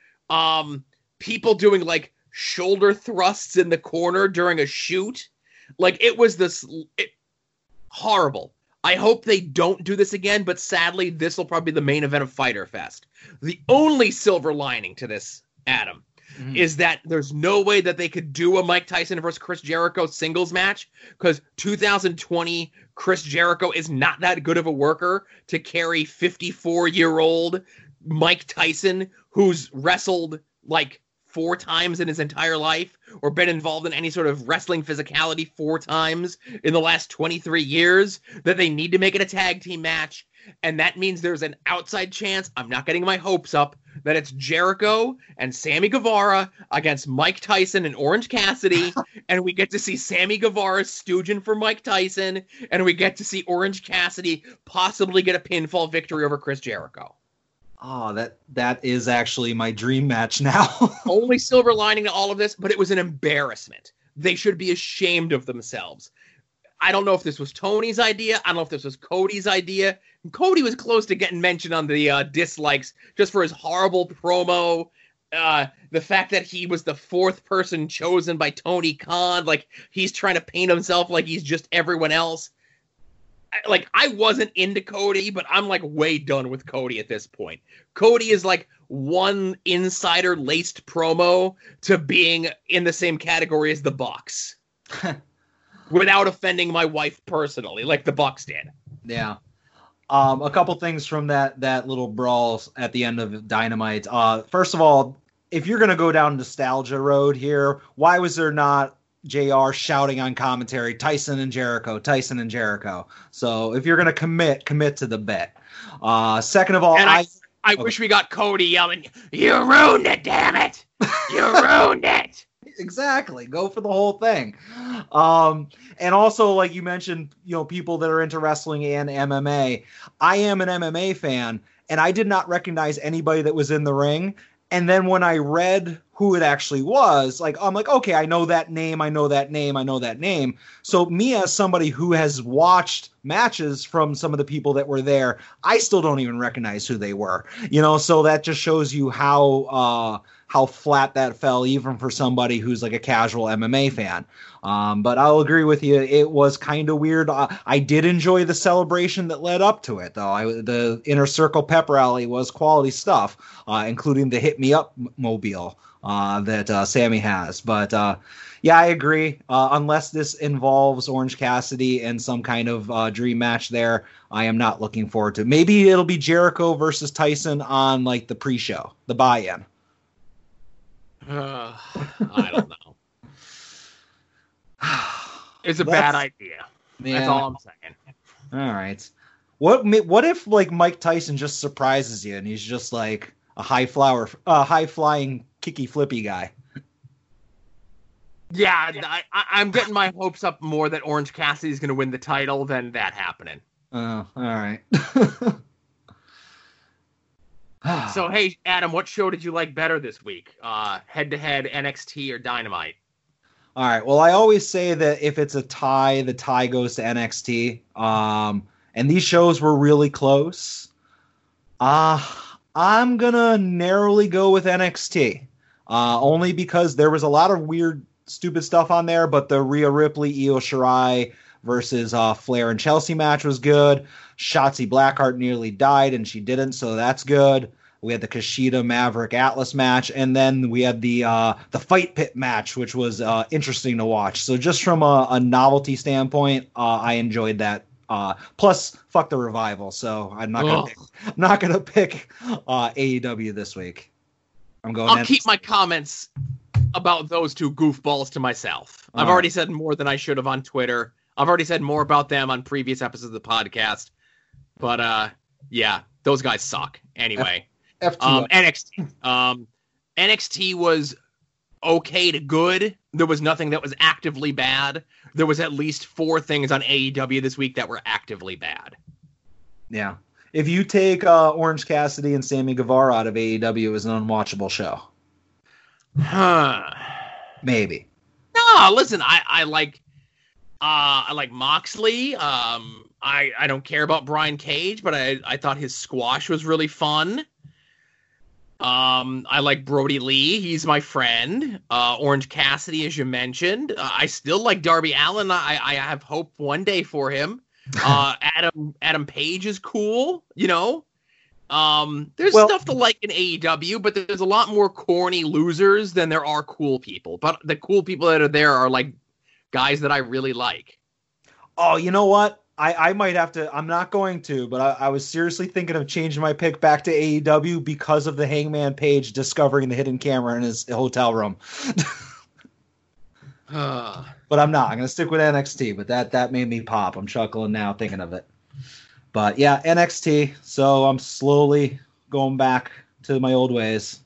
People doing like shoulder thrusts in the corner during a shoot. Like it was horrible. I hope they don't do this again, but sadly, this will probably be the main event of Fyter Fest. The only silver lining to this, Adam, is that there's no way that they could do a Mike Tyson versus Chris Jericho singles match, because 2020 Chris Jericho is not that good of a worker to carry 54-year-old Mike Tyson, who's wrestled like 4 times in his entire life, or been involved in any sort of wrestling physicality 4 times in the last 23 years, that they need to make it a tag team match. And that means there's an outside chance, I'm not getting my hopes up, that it's Jericho and Sammy Guevara against Mike Tyson and Orange Cassidy, and we get to see Sammy Guevara stooging for Mike Tyson, and we get to see Orange Cassidy possibly get a pinfall victory over Chris Jericho. Oh, that is actually my dream match now. Only silver lining to all of this, but it was an embarrassment. They should be ashamed of themselves. I don't know if this was Tony's idea. I don't know if this was Cody's idea. Cody was close to getting mentioned on the dislikes just for his horrible promo. The fact that he was the 4th person chosen by Tony Khan. Like, he's trying to paint himself like he's just everyone else. Like, I wasn't into Cody, but I'm, like, way done with Cody at this point. Cody is, like, one insider-laced promo to being in the same category as the Bucks. Without offending my wife personally, like the Bucks did. Yeah. A couple things from that little brawl at the end of Dynamite. First of all, if you're going to go down nostalgia road here, why was there not JR shouting on commentary, Tyson and Jericho? So if you're going to commit to the bet. Second of all, and I wish we got Cody yelling, "You ruined it, damn it! You ruined it!" Exactly. Go for the whole thing. And also, like you mentioned, people that are into wrestling and MMA. I am an MMA fan, and I did not recognize anybody that was in the ring. And then when I read who it actually was, like, I'm like, okay, I know that name. So me, as somebody who has watched matches from some of the people that were there, I still don't even recognize who they were, so that just shows you how flat that fell, even for somebody who's like a casual MMA fan. But I'll agree with you. It was kind of weird. I did enjoy the celebration that led up to it, though. The Inner Circle pep rally was quality stuff, including the Hit Me Up mobile that Sammy has. But yeah, I agree. Unless this involves Orange Cassidy and some kind of dream match there, I am not looking forward to it. Maybe it'll be Jericho versus Tyson on like the pre-show, the buy-in. I don't know. It's a bad idea. Yeah. That's all I'm saying. All right. What if like Mike Tyson just surprises you and he's just like a high flying kicky flippy guy? Yeah, I'm getting my hopes up more that Orange Cassidy is going to win the title than that happening. Oh, all right. So, hey, Adam, what show did you like better this week? Head-to-head, NXT, or Dynamite? All right. Well, I always say that if it's a tie, the tie goes to NXT. And these shows were really close. I'm going to narrowly go with NXT. Only because there was a lot of weird, stupid stuff on there, but the Rhea Ripley, Io Shirai versus Flair and Chelsea match was good. Shotzi Blackheart nearly died, and she didn't, so that's good. We had the Kushida Maverick Atlas match, and then we had the Fight Pit match, which was interesting to watch. So just from a novelty standpoint, I enjoyed that. Plus, fuck the Revival. So I'm not gonna pick AEW this week. I'll keep my comments about those two goofballs to myself. I've already said more than I should have on Twitter. I've already said more about them on previous episodes of the podcast. But yeah, those guys suck. Anyway. NXT. NXT was okay to good. There was nothing that was actively bad. There was at least 4 things on AEW this week that were actively bad. Yeah. If you take Orange Cassidy and Sammy Guevara out of AEW, it was an unwatchable show. Maybe. No, listen, I like Moxley. I don't care about Brian Cage, but I thought his squash was really fun. I like Brody Lee. He's my friend. Orange Cassidy, as you mentioned. I still like Darby Allin. I have hope one day for him. Adam Page is cool, There's stuff to like in AEW, but there's a lot more corny losers than there are cool people. But the cool people that are there are like guys that I really like. Oh, you know what? I might have to. I'm not going to, but I was seriously thinking of changing my pick back to AEW because of the Hangman Page discovering the hidden camera in his hotel room. But I'm not. I'm going to stick with NXT, but that made me pop. I'm chuckling now thinking of it. But yeah, NXT. So I'm slowly going back to my old ways.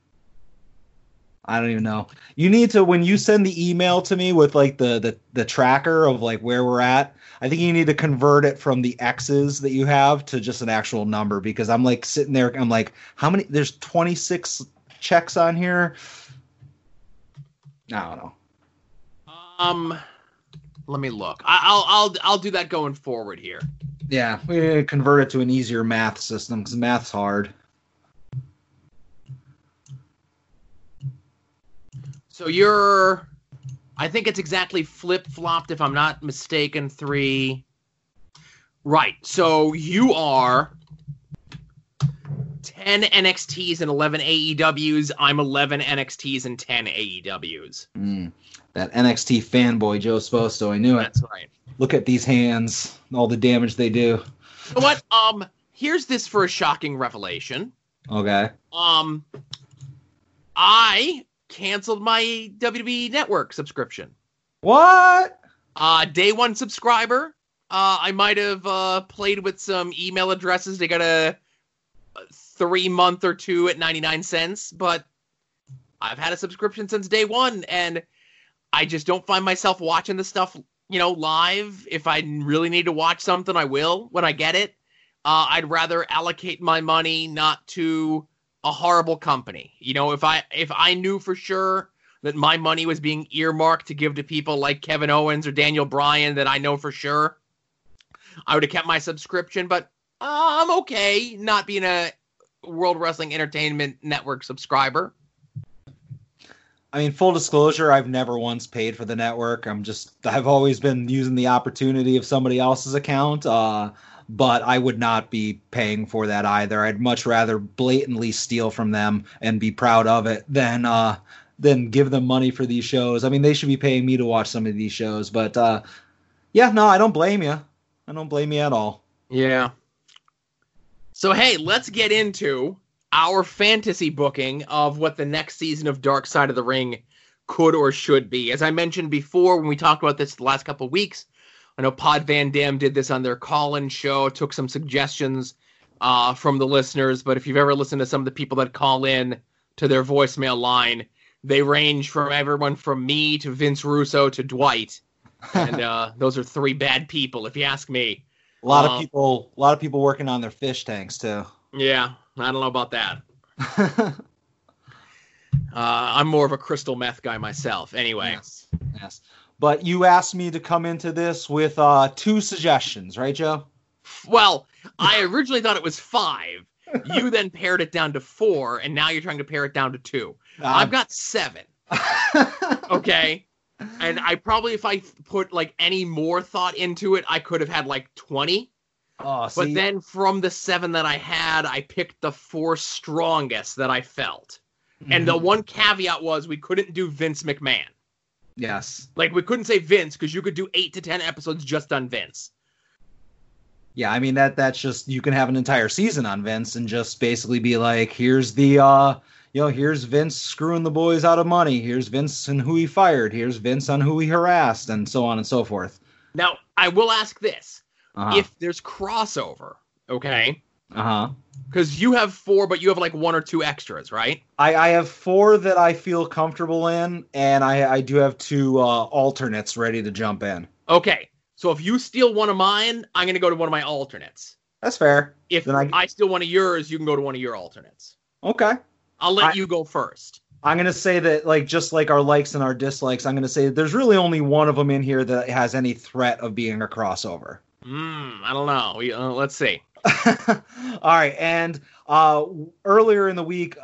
I don't even know. You need to, when you send the email to me with like the tracker of like where we're at, I think you need to convert it from the X's that you have to just an actual number, because I'm like sitting there. I'm like, how many? There's 26 checks on here. I don't know. Let me look. I'll do that going forward here. Yeah, we need to convert it to an easier math system because math's hard. So I think it's exactly flip-flopped, if I'm not mistaken, 3. Right. So you are 10 NXTs and 11 AEWs. I'm 11 NXTs and 10 AEWs. That NXT fanboy Joe Sposto. I knew it. That's right. Look at these hands. All the damage they do. You know what? Here's this for a shocking revelation. Okay. I canceled my WWE Network subscription. What? Day one subscriber. I might have played with some email addresses to get a 3-month or 2 at 99 cents, but I've had a subscription since day one, and I just don't find myself watching the stuff, live. If I really need to watch something, I will when I get it. I'd rather allocate my money not to a horrible company. You know, if I knew for sure that my money was being earmarked to give to people like Kevin Owens or Daniel Bryan that I know for sure, I would have kept my subscription. But I'm okay not being a World Wrestling Entertainment Network subscriber. I mean, full disclosure, I've never once paid for the network. I've always been using the opportunity of somebody else's account. But I would not be paying for that either. I'd much rather blatantly steal from them and be proud of it than give them money for these shows. I mean, they should be paying me to watch some of these shows. But yeah, no, I don't blame you. I don't blame you at all. Yeah. So, hey, let's get into our fantasy booking of what the next season of Dark Side of the Ring could or should be. As I mentioned before, when we talked about this the last couple of weeks, I know Pod Van Dam did this on their call-in show, took some suggestions from the listeners, but if you've ever listened to some of the people that call in to their voicemail line, they range from everyone from me to Vince Russo to Dwight. And those are three bad people, if you ask me. A lot of people working on their fish tanks, too. Yeah, I don't know about that. I'm more of a crystal meth guy myself. Anyway. Yes. But you asked me to come into this with 2 suggestions, right, Joe? Well, I originally thought it was 5. You then pared it down to 4, and now you're trying to pare it down to 2. I've got 7. Okay? And I probably, if I put like any more thought into it, I could have had like 20. Oh, but then from the 7 that I had, I picked the 4 strongest that I felt. Mm-hmm. And the one caveat was we couldn't do Vince McMahon. Yes. Like, we couldn't say Vince because you could do 8 to 10 episodes just on Vince. Yeah, I mean, that's just, you can have an entire season on Vince and just basically be like, here's the, here's Vince screwing the boys out of money. Here's Vince and who he fired. Here's Vince on who he harassed, and so on and so forth. Now, I will ask this. If there's crossover, okay? Because you have 4, but you have like 1 or 2 extras, right? I have 4 that I feel comfortable in, and I do have 2 alternates ready to jump in. Okay, so if you steal one of mine, I'm going to go to one of my alternates. That's fair. If then I steal one of yours, you can go to one of your alternates. Okay. I'll let you go first. I'm going to say that, like, just like our likes and our dislikes, I'm going to say that there's really only one of them in here that has any threat of being a crossover. I don't know. Let's see. All right, and earlier in the week,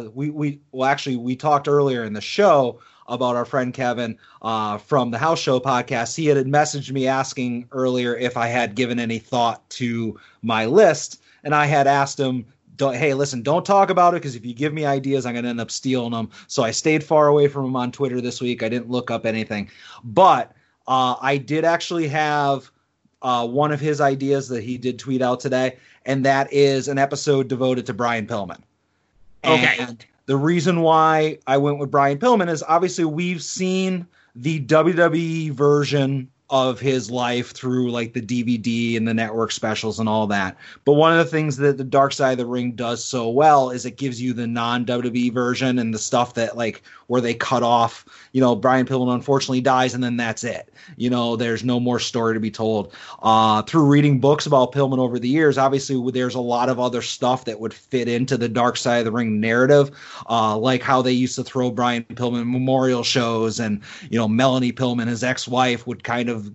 we talked earlier in the show about our friend Kevin from the House Show podcast. He had messaged me asking earlier if I had given any thought to my list, and I had asked him, hey, listen, don't talk about it, because if you give me ideas, I'm going to end up stealing them. So I stayed far away from him on Twitter this week. I didn't look up anything, but I did actually have one of his ideas that he did tweet out today, and that is an episode devoted to Brian Pillman. Okay. And the reason why I went with Brian Pillman is obviously we've seen the WWE version of his life through like the DVD and the network specials and all that. But one of the things that the Dark Side of the Ring does so well is it gives you the non-WWE version and the stuff that like where they cut off, Brian Pillman unfortunately dies and then that's it. There's no more story to be told. Through reading books about Pillman over the years, obviously there's a lot of other stuff that would fit into the Dark Side of the Ring narrative, like how they used to throw Brian Pillman memorial shows, and Melanie Pillman, his ex-wife, would kind of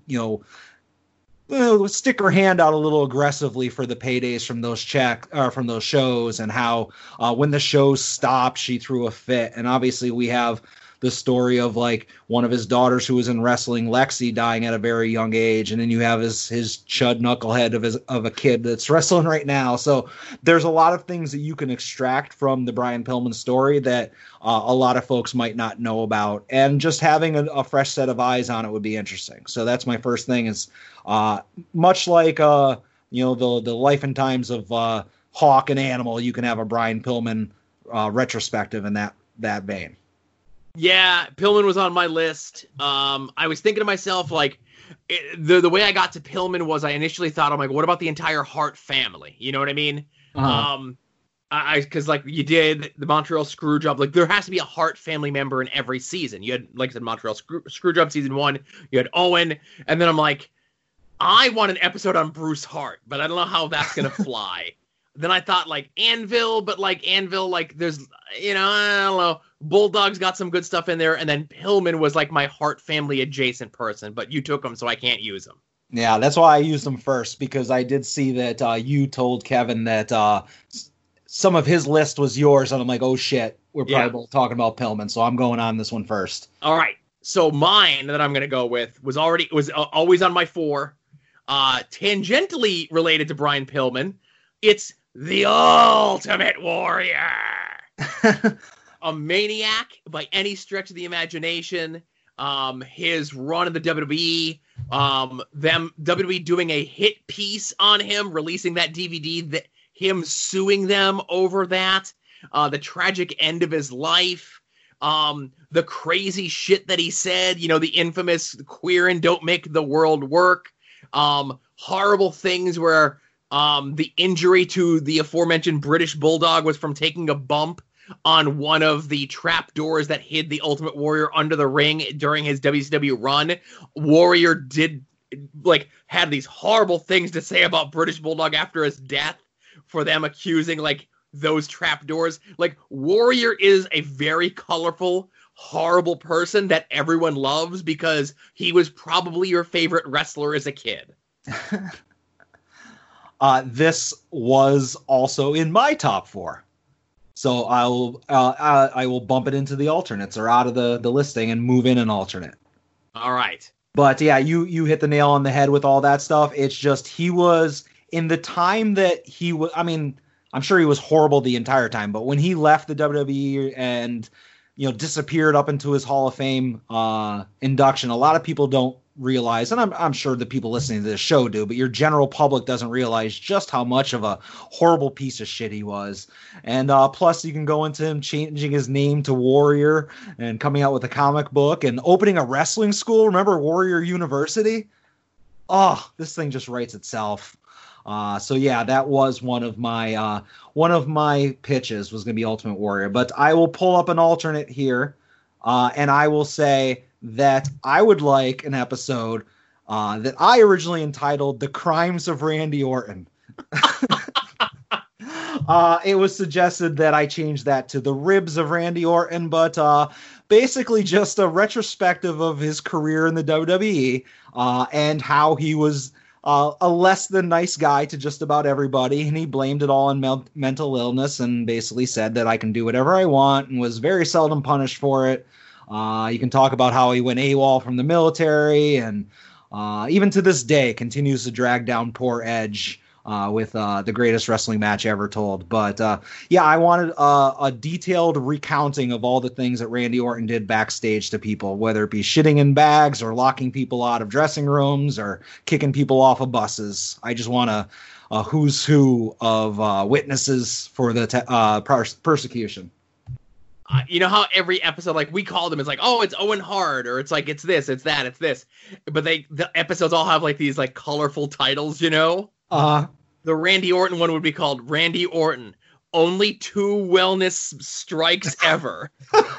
stick her hand out a little aggressively for the paydays from those shows, and how when the shows stopped, she threw a fit. And obviously we have the story of like one of his daughters who was in wrestling, Lexi, dying at a very young age, and then you have his chud knucklehead of a kid that's wrestling right now. So there's a lot of things that you can extract from the Brian Pillman story that a lot of folks might not know about, and just having a fresh set of eyes on it would be interesting. So that's my first thing. Is much like the life and times of Hawk and Animal, you can have a Brian Pillman retrospective in that vein. Yeah, Pillman was on my list. I was thinking to myself, like, the way I got to Pillman was I initially thought, I'm like, what about the entire Hart family? You know what I mean? Because like you did the Montreal Screwjob, like there has to be a Hart family member in every season. You had, like I said, Montreal Screwjob season 1. You had Owen, and then I'm like, I want an episode on Bruce Hart, but I don't know how that's gonna fly. Then I thought like Anvil, but like Anvil, like there's, I don't know. Bulldog's got some good stuff in there. And then Pillman was like my Hart family adjacent person, but you took him, so I can't use him. Yeah, that's why I used him first, because I did see that you told Kevin that some of his list was yours. And I'm like, oh shit, we're probably both talking about Pillman. So I'm going on this one first. All right. So mine that I'm going to go with was always on my 4. Tangentially related to Brian Pillman. It's the Ultimate Warrior. A maniac by any stretch of the imagination. His run in the WWE, WWE doing a hit piece on him, releasing that DVD, him suing them over that, the tragic end of his life, the crazy shit that he said, the infamous queering don't make the world work, horrible things where the injury to the aforementioned British Bulldog was from taking a bump on one of the trap doors that hid the Ultimate Warrior under the ring during his WCW run. Warrior had these horrible things to say about British Bulldog after his death for them accusing those trap doors. Warrior is a very colorful, horrible person that everyone loves because he was probably your favorite wrestler as a kid. This was also in my top 4. So I will bump it into the alternates or out of the listing and move in an alternate. All right. But yeah, you hit the nail on the head with all that stuff. It's just he was in the time that he was. I mean, I'm sure he was horrible the entire time, but when he left the WWE and disappeared up into his Hall of Fame induction, a lot of people don't realize, and I'm sure the people listening to this show do, but your general public doesn't realize just how much of a horrible piece of shit he was. And plus you can go into him changing his name to Warrior and coming out with a comic book and opening a wrestling school. Remember Warrior University? Oh, this thing just writes itself. So yeah, that was one of my pitches was going to be Ultimate Warrior, but I will pull up an alternate here. And I will say that I would like an episode that I originally entitled The Crimes of Randy Orton. It was suggested that I change that to The Ribs of Randy Orton, but basically just a retrospective of his career in the WWE and how he was a less than nice guy to just about everybody, and he blamed it all on mental illness and basically said that I can do whatever I want and was very seldom punished for it. You can talk about how he went AWOL from the military and even to this day continues to drag down poor Edge with the greatest wrestling match ever told. But yeah, I wanted a detailed recounting of all the things that Randy Orton did backstage to people, whether it be shitting in bags or locking people out of dressing rooms or kicking people off of buses. I just want a who's who of witnesses for the persecution. You know how every episode, we called them, it's oh, it's Owen Hart, or it's it's this, it's that, it's this. But the episodes all have these colorful titles, The Randy Orton one would be called Randy Orton, Only 2 Wellness Strikes Ever.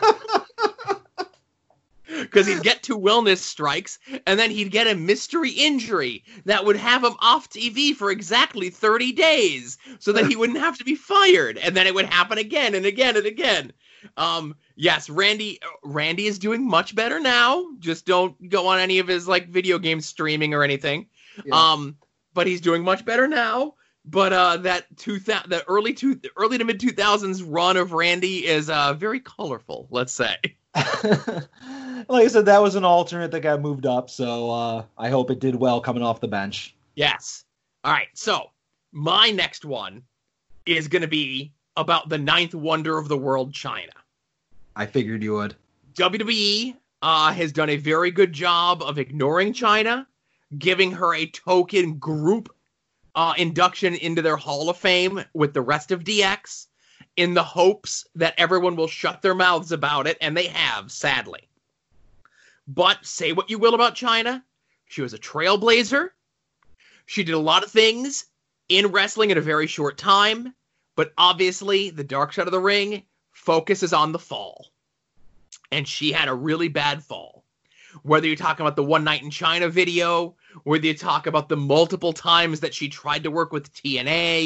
Because he'd get 2 wellness strikes, and then he'd get a mystery injury that would have him off TV for exactly 30 days, so that he wouldn't have to be fired, and then it would happen again and again and again. Yes, Randy is doing much better now. Just don't go on any of his video game streaming or anything. Yeah. But he's doing much better now. But the early to mid 2000s run of Randy is very colorful, let's say. Like I said, that was an alternate that got moved up, so I hope it did well coming off the bench. Yes. All right, so my next one is going to be about the 9th wonder of the world, China. I figured you would. WWE has done a very good job of ignoring China, giving her a token group induction into their Hall of Fame with the rest of DX in the hopes that everyone will shut their mouths about it, and they have, sadly. But say what you will about China, she was a trailblazer. She did a lot of things in wrestling in a very short time, but obviously the dark side of the ring focuses on the fall. And she had a really bad fall. Whether you're talking about the One Night in China video, whether you talk about the multiple times that she tried to work with TNA,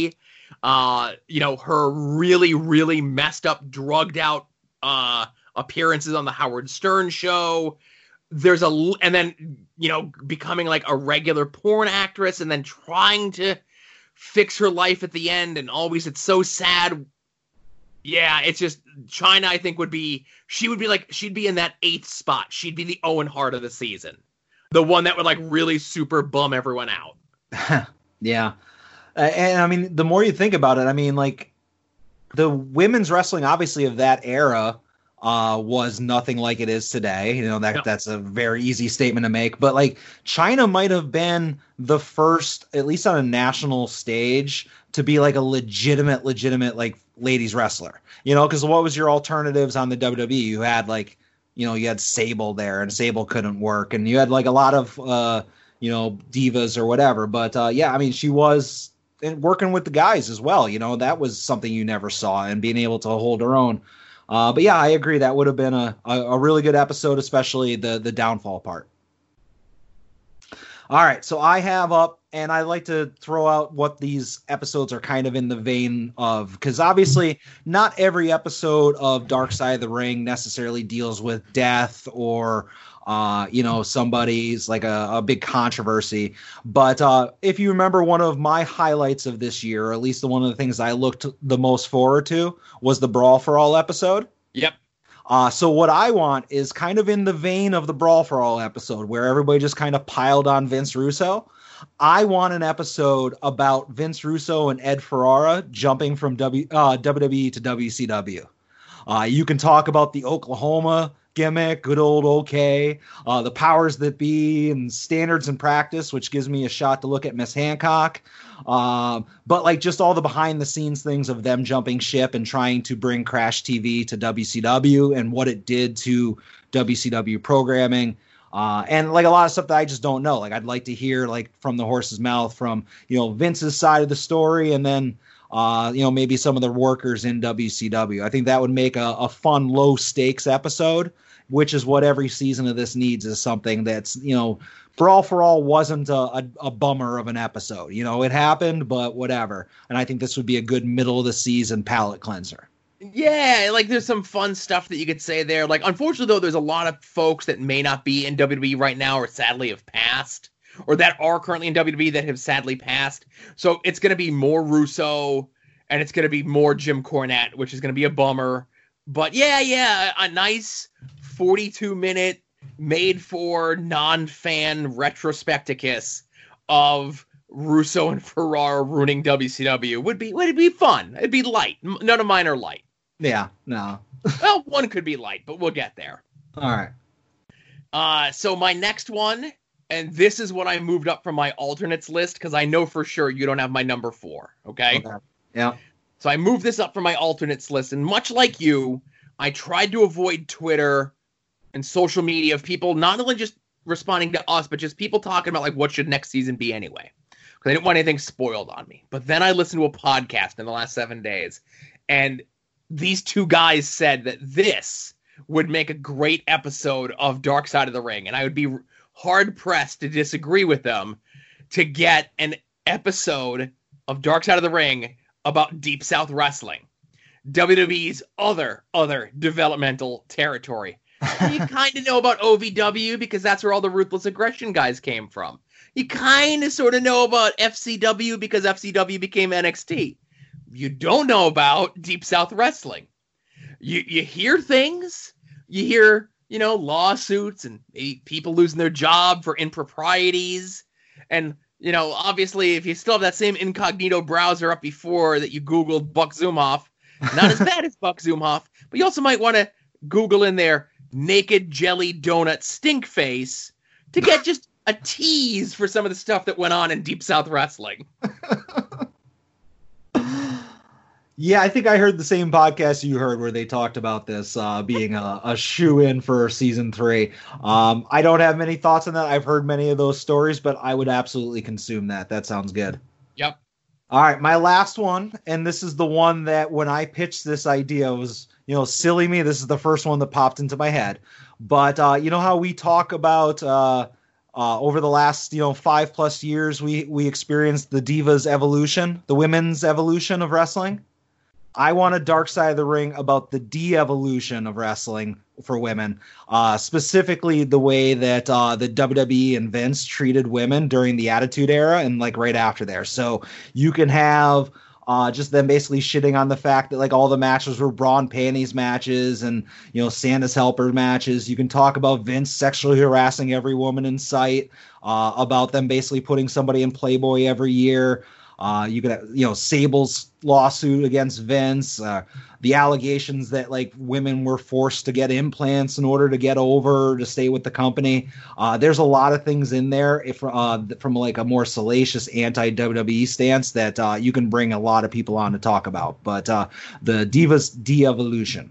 Her really, really messed up, drugged out appearances on the Howard Stern show. And then, becoming like a regular porn actress and then trying to fix her life at the end, and always it's so sad. Yeah, it's just Chyna, I think, she'd be in that 8th spot. She'd be the Owen Hart of the season. The one that would like really super bum everyone out. Yeah. And I mean, the more you think about it, I mean, like the women's wrestling, obviously, of that era was nothing like it is today. That's a very easy statement to make. But like Chyna might have been the first, at least on a national stage, to be like a legitimate like ladies wrestler. Because what was your alternatives on the WWE? You had like, you had Sable there, and Sable couldn't work, and you had like a lot of divas or whatever. But I mean, she was working with the guys as well. That was something you never saw, and being able to hold her own. But yeah, I agree. That would have been a really good episode, especially the downfall part. All right, so I have up, and I like to throw out what these episodes are kind of in the vein of, because obviously not every episode of Dark Side of the Ring necessarily deals with death or somebody's like a big controversy. But if you remember, one of my highlights of this year, or at least one of the things I looked the most forward to, was the Brawl for All episode. Yep. So what I want is kind of in the vein of the Brawl for All episode, where everybody just kind of piled on Vince Russo. I want an episode about Vince Russo and Ed Ferrara jumping from WWE to WCW. You can talk about the Oklahoma gimmick, good old OK, the powers that be, and standards and practice, which gives me a shot to look at Miss Hancock. But like just all the behind the scenes things of them jumping ship and trying to bring Crash TV to WCW and what it did to WCW programming. And like a lot of stuff that I just don't know. Like I'd like to hear like from the horse's mouth from, Vince's side of the story, and then maybe some of the workers in WCW. I think that would make a fun low stakes episode, which is what every season of this needs, is something that's, Brawl for All wasn't a bummer of an episode. It happened, but whatever. And I think this would be a good middle of the season palate cleanser. Yeah, like there's some fun stuff that you could say there. Like, unfortunately, though, there's a lot of folks that may not be in WWE right now, or sadly have passed, or that are currently in WWE that have sadly passed. So it's going to be more Russo, and it's going to be more Jim Cornette, which is going to be a bummer. But yeah, a nice 42-minute made for non-fan retrospecticus of Russo and Ferrara ruining WCW would be fun. It'd be light. None of mine are light. Yeah, no. Well, one could be light, but we'll get there. All right. So my next one, and this is what I moved up from my alternates list, because I know for sure you don't have my number 4, okay? Yeah. So I moved this up from my alternates list, and much like you, I tried to avoid Twitter and social media of people not only just responding to us, but just people talking about, like, what should next season be anyway. Because I didn't want anything spoiled on me. But then I listened to a podcast in the last 7 days, and these two guys said that this would make a great episode of Dark Side of the Ring, and I would be hard-pressed to disagree with them to get an episode of Dark Side of the Ring about Deep South Wrestling, WWE's other developmental territory. You kind of know about OVW because that's where all the Ruthless Aggression guys came from. You kind of sort of know about FCW because FCW became NXT. You don't know about Deep South Wrestling. You hear things. You hear, lawsuits and people losing their job for improprieties. And, obviously, if you still have that same incognito browser up before that you Googled Buck Zumhoff, not as bad as Buck Zumhoff, but you also might want to Google in there naked jelly donut stink face to get just a tease for some of the stuff that went on in Deep South Wrestling. Yeah, I think I heard the same podcast you heard where they talked about this being a shoe-in for season 3. I don't have many thoughts on that. I've heard many of those stories, but I would absolutely consume that. That sounds good. Yep. All right, my last one, and this is the one that when I pitched this idea was, silly me. This is the first one that popped into my head. But you know how we talk about over the last 5+ years, we experienced the Divas evolution, the women's evolution of wrestling. I want a Dark Side of the Ring about the de-evolution of wrestling for women, specifically the way that the WWE and Vince treated women during the Attitude Era and like right after there. So you can have just them basically shitting on the fact that like all the matches were bra and panties matches and Santa's helper matches. You can talk about Vince sexually harassing every woman in sight, about them basically putting somebody in Playboy every year. You could have, Sable's lawsuit against Vince, the allegations that like women were forced to get implants in order to get over to stay with the company. There's a lot of things in there from like a more salacious anti-WWE stance that you can bring a lot of people on to talk about. But the Divas de-evolution.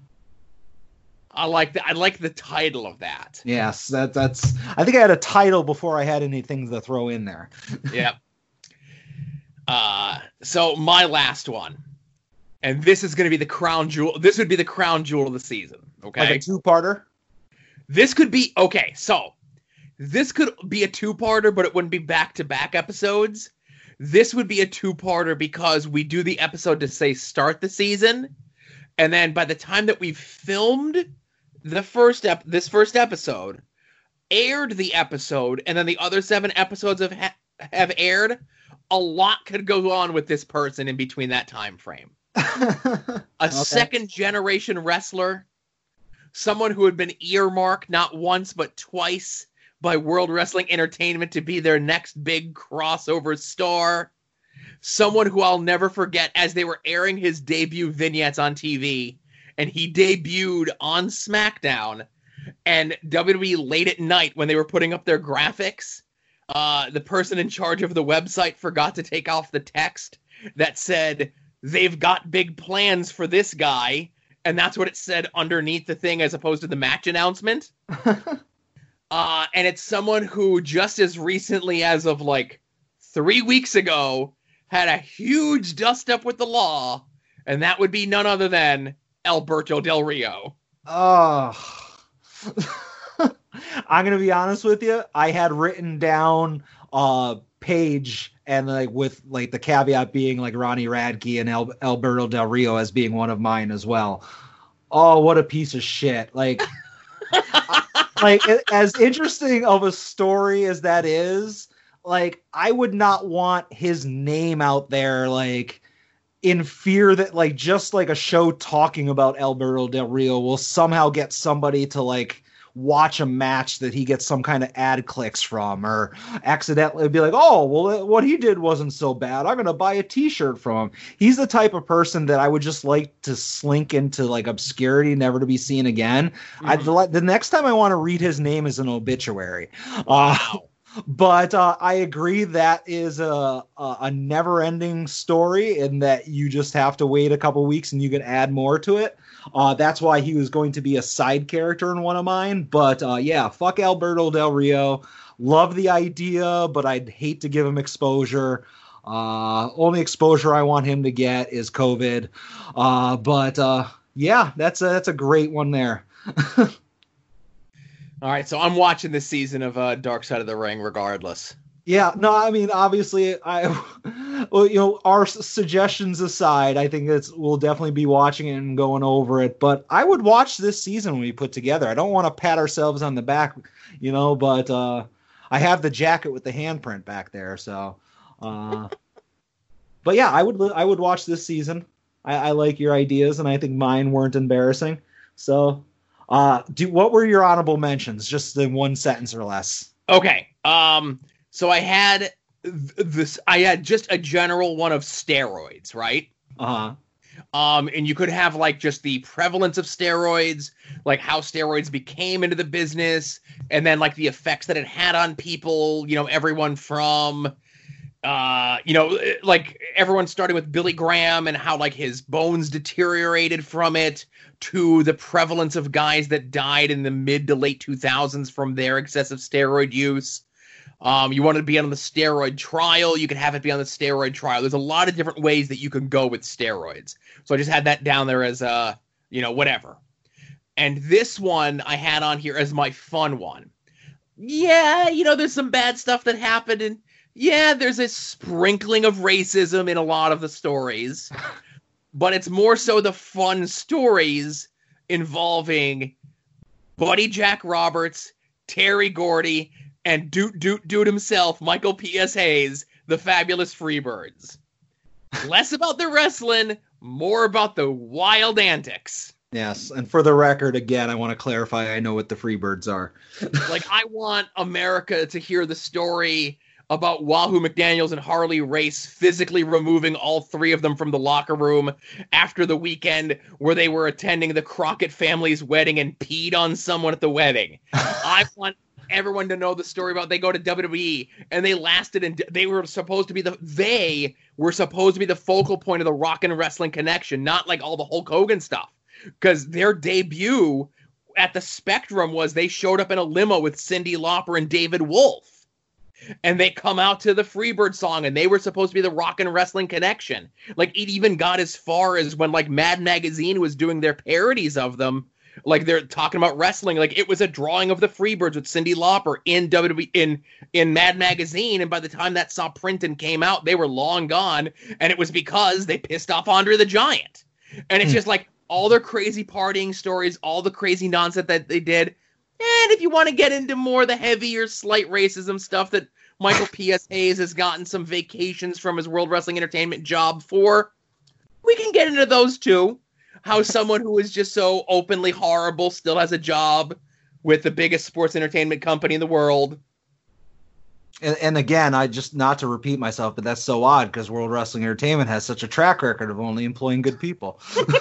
I like the title of that. Yes, that's. I think I had a title before I had anything to throw in there. Yep. So my last one, and this is going to be the crown jewel. This would be the crown jewel of the season. Okay. Like a two-parter? This could be, okay. So this could be a two-parter, but it wouldn't be back-to-back episodes. This would be a two-parter because we do the episode to say start the season. And then by the time that we've filmed this first episode, aired the episode, and then the other 7 episodes have aired, a lot could go on with this person in between that time frame. A second generation wrestler, someone who had been earmarked not once but twice by World Wrestling Entertainment to be their next big crossover star, someone who I'll never forget as they were airing his debut vignettes on TV, and he debuted on SmackDown, and WWE late at night when they were putting up their graphics, the person in charge of the website forgot to take off the text that said, "They've got big plans for this guy," and that's what it said underneath the thing as opposed to the match announcement. And it's someone who just as recently as of like 3 weeks ago had a huge dust-up with the law, and that would be none other than Alberto Del Rio. Oh... I'm gonna be honest with you. I had written down Paige, and like with like the caveat being like Ronnie Radke and Alberto Del Rio as being one of mine as well. Oh, what a piece of shit! Like, as interesting of a story as that is, like I would not want his name out there, like in fear that like just like a show talking about Alberto Del Rio will somehow get somebody to like watch a match that he gets some kind of ad clicks from, or accidentally be like, oh, well, what he did wasn't so bad. I'm going to buy a t-shirt from him. He's the type of person that I would just like to slink into like obscurity, never to be seen again. Mm-hmm. The next time I want to read his name is an obituary. Wow. But I agree that is a never-ending story, and that you just have to wait a couple weeks and you can add more to it. That's why he was going to be a side character in one of mine. But yeah, fuck Alberto Del Rio. Love the idea, but I'd hate to give him exposure. Only exposure I want him to get is COVID. But yeah, that's a great one there. All right, so I'm watching this season of Dark Side of the Ring regardless. Yeah, no, I mean, obviously, our suggestions aside, I think we'll definitely be watching it and going over it. But I would watch this season when we put together. I don't want to pat ourselves on the back, but I have the jacket with the handprint back there. So, but yeah, I would watch this season. I like your ideas, and I think mine weren't embarrassing. So. What were your honorable mentions? Just in one sentence or less. Okay. So I had just a general one of steroids, right? Uh-huh. And you could have like just the prevalence of steroids, like how steroids became into the business, and then like the effects that it had on people, everyone from like everyone starting with Billy Graham and how like his bones deteriorated from it, to the prevalence of guys that died in the mid to late 2000s from their excessive steroid use. You want to be on the steroid trial, you can have it be on the steroid trial. There's a lot of different ways that you can go with steroids. So I just had that down there as whatever. And this one I had on here as my fun one. yeah, there's some bad stuff that happened, and yeah, there's a sprinkling of racism in a lot of the stories, but it's more so the fun stories involving Buddy Jack Roberts, Terry Gordy, and Dude himself, Michael P.S. Hayes, the Fabulous Freebirds. Less about the wrestling, more about the wild antics. Yes, and for the record, again, I want to clarify, I know what the Freebirds are. Like, I want America to hear the story about Wahoo McDaniels and Harley Race physically removing all three of them from the locker room after the weekend where they were attending the Crockett family's wedding and peed on someone at the wedding. I want everyone to know the story about they go to WWE and they lasted, and they were supposed to be the focal point of the Rock and Wrestling Connection, not like all the Hulk Hogan stuff. Because their debut at the Spectrum was they showed up in a limo with Cyndi Lauper and David Wolf. And they come out to the Freebird song, and they were supposed to be the Rock and Wrestling Connection. Like, it even got as far as when, like, Mad Magazine was doing their parodies of them. Like, they're talking about wrestling. Like, it was a drawing of the Freebirds with Cyndi Lauper in WWE, in Mad Magazine. And by the time that saw print and came out, they were long gone. And it was because they pissed off Andre the Giant. And it's just like all their crazy partying stories, all the crazy nonsense that they did. And if you want to get into more of the heavier, slight racism stuff that Michael P.S. Hayes has gotten some vacations from his World Wrestling Entertainment job for, we can get into those too. How someone who is just so openly horrible still has a job with the biggest sports entertainment company in the world. And again, I just, not to repeat myself, but that's so odd because World Wrestling Entertainment has such a track record of only employing good people.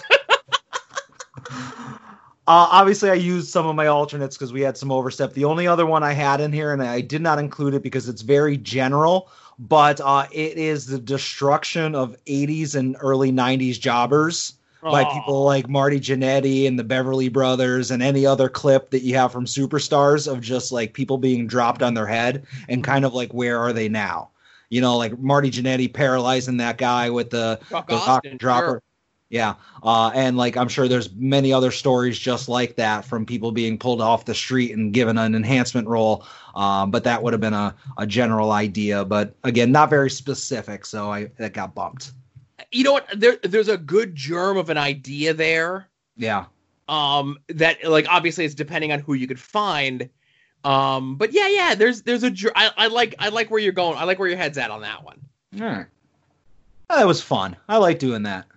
Obviously, I used some of my alternates because we had some overstep. The only other one I had in here, and I did not include it because it's very general, but it is the destruction of 80s and early 90s jobbers by people like Marty Jannetty and the Beverly Brothers and any other clip that you have from Superstars of just like people being dropped on their head and kind of like, where are they now? You know, like Marty Jannetty paralyzing that guy with the rock dropper. Sure. Yeah. And like, I'm sure there's many other stories just like that from people being pulled off the street and given an enhancement role. But that would have been a general idea, but again, not very specific. So that got bumped. You know what? There's a good germ of an idea there. Yeah. That like, obviously it's depending on who you could find. But yeah, there's I like where you're going. I like where your head's at on that one. All right. That was fun. I like doing that.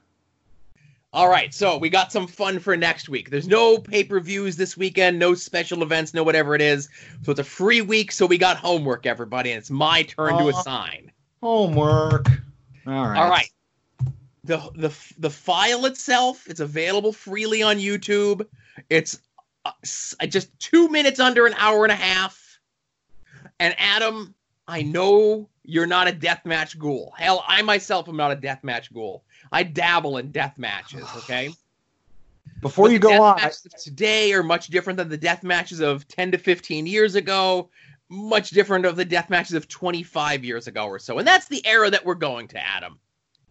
All right, so we got some fun for next week. There's no pay-per-views this weekend, no special events, no whatever it is. So it's a free week, so we got homework, everybody, and it's my turn to assign. Homework. All right. The file itself, it's available freely on YouTube. It's just 2 minutes under an hour and a half. And Adam, I know you're not a deathmatch ghoul. Hell, I myself am not a deathmatch ghoul. I dabble in death matches, okay? Before you go on, today are much different than the death matches of 10 to 15 years ago, much different of the death matches of 25 years ago or so. And that's the era that we're going to, Adam.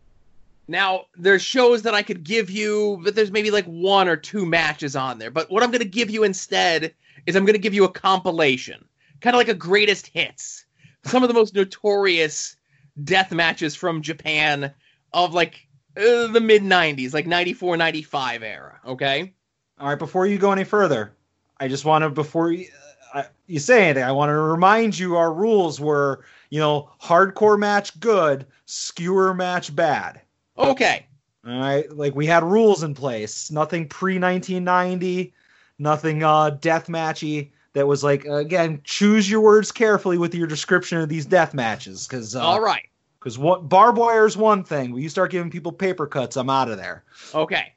Now, there's shows that I could give you, but there's maybe like 1 or 2 matches on there. But what I'm going to give you instead is I'm going to give you a compilation, kind of like a greatest hits. Some of the most notorious death matches from Japan of like the mid-90s, like 94, 95 era, okay? All right, before you go any further, I just want to, before you say anything, I want to remind you our rules were, hardcore match good, skewer match bad. Okay. All right, like we had rules in place. Nothing pre-1990, nothing death matchy. That was like, again, choose your words carefully with your description of these death matches. Because all right. Because barbed wire is one thing. When you start giving people paper cuts, I'm out of there. Okay.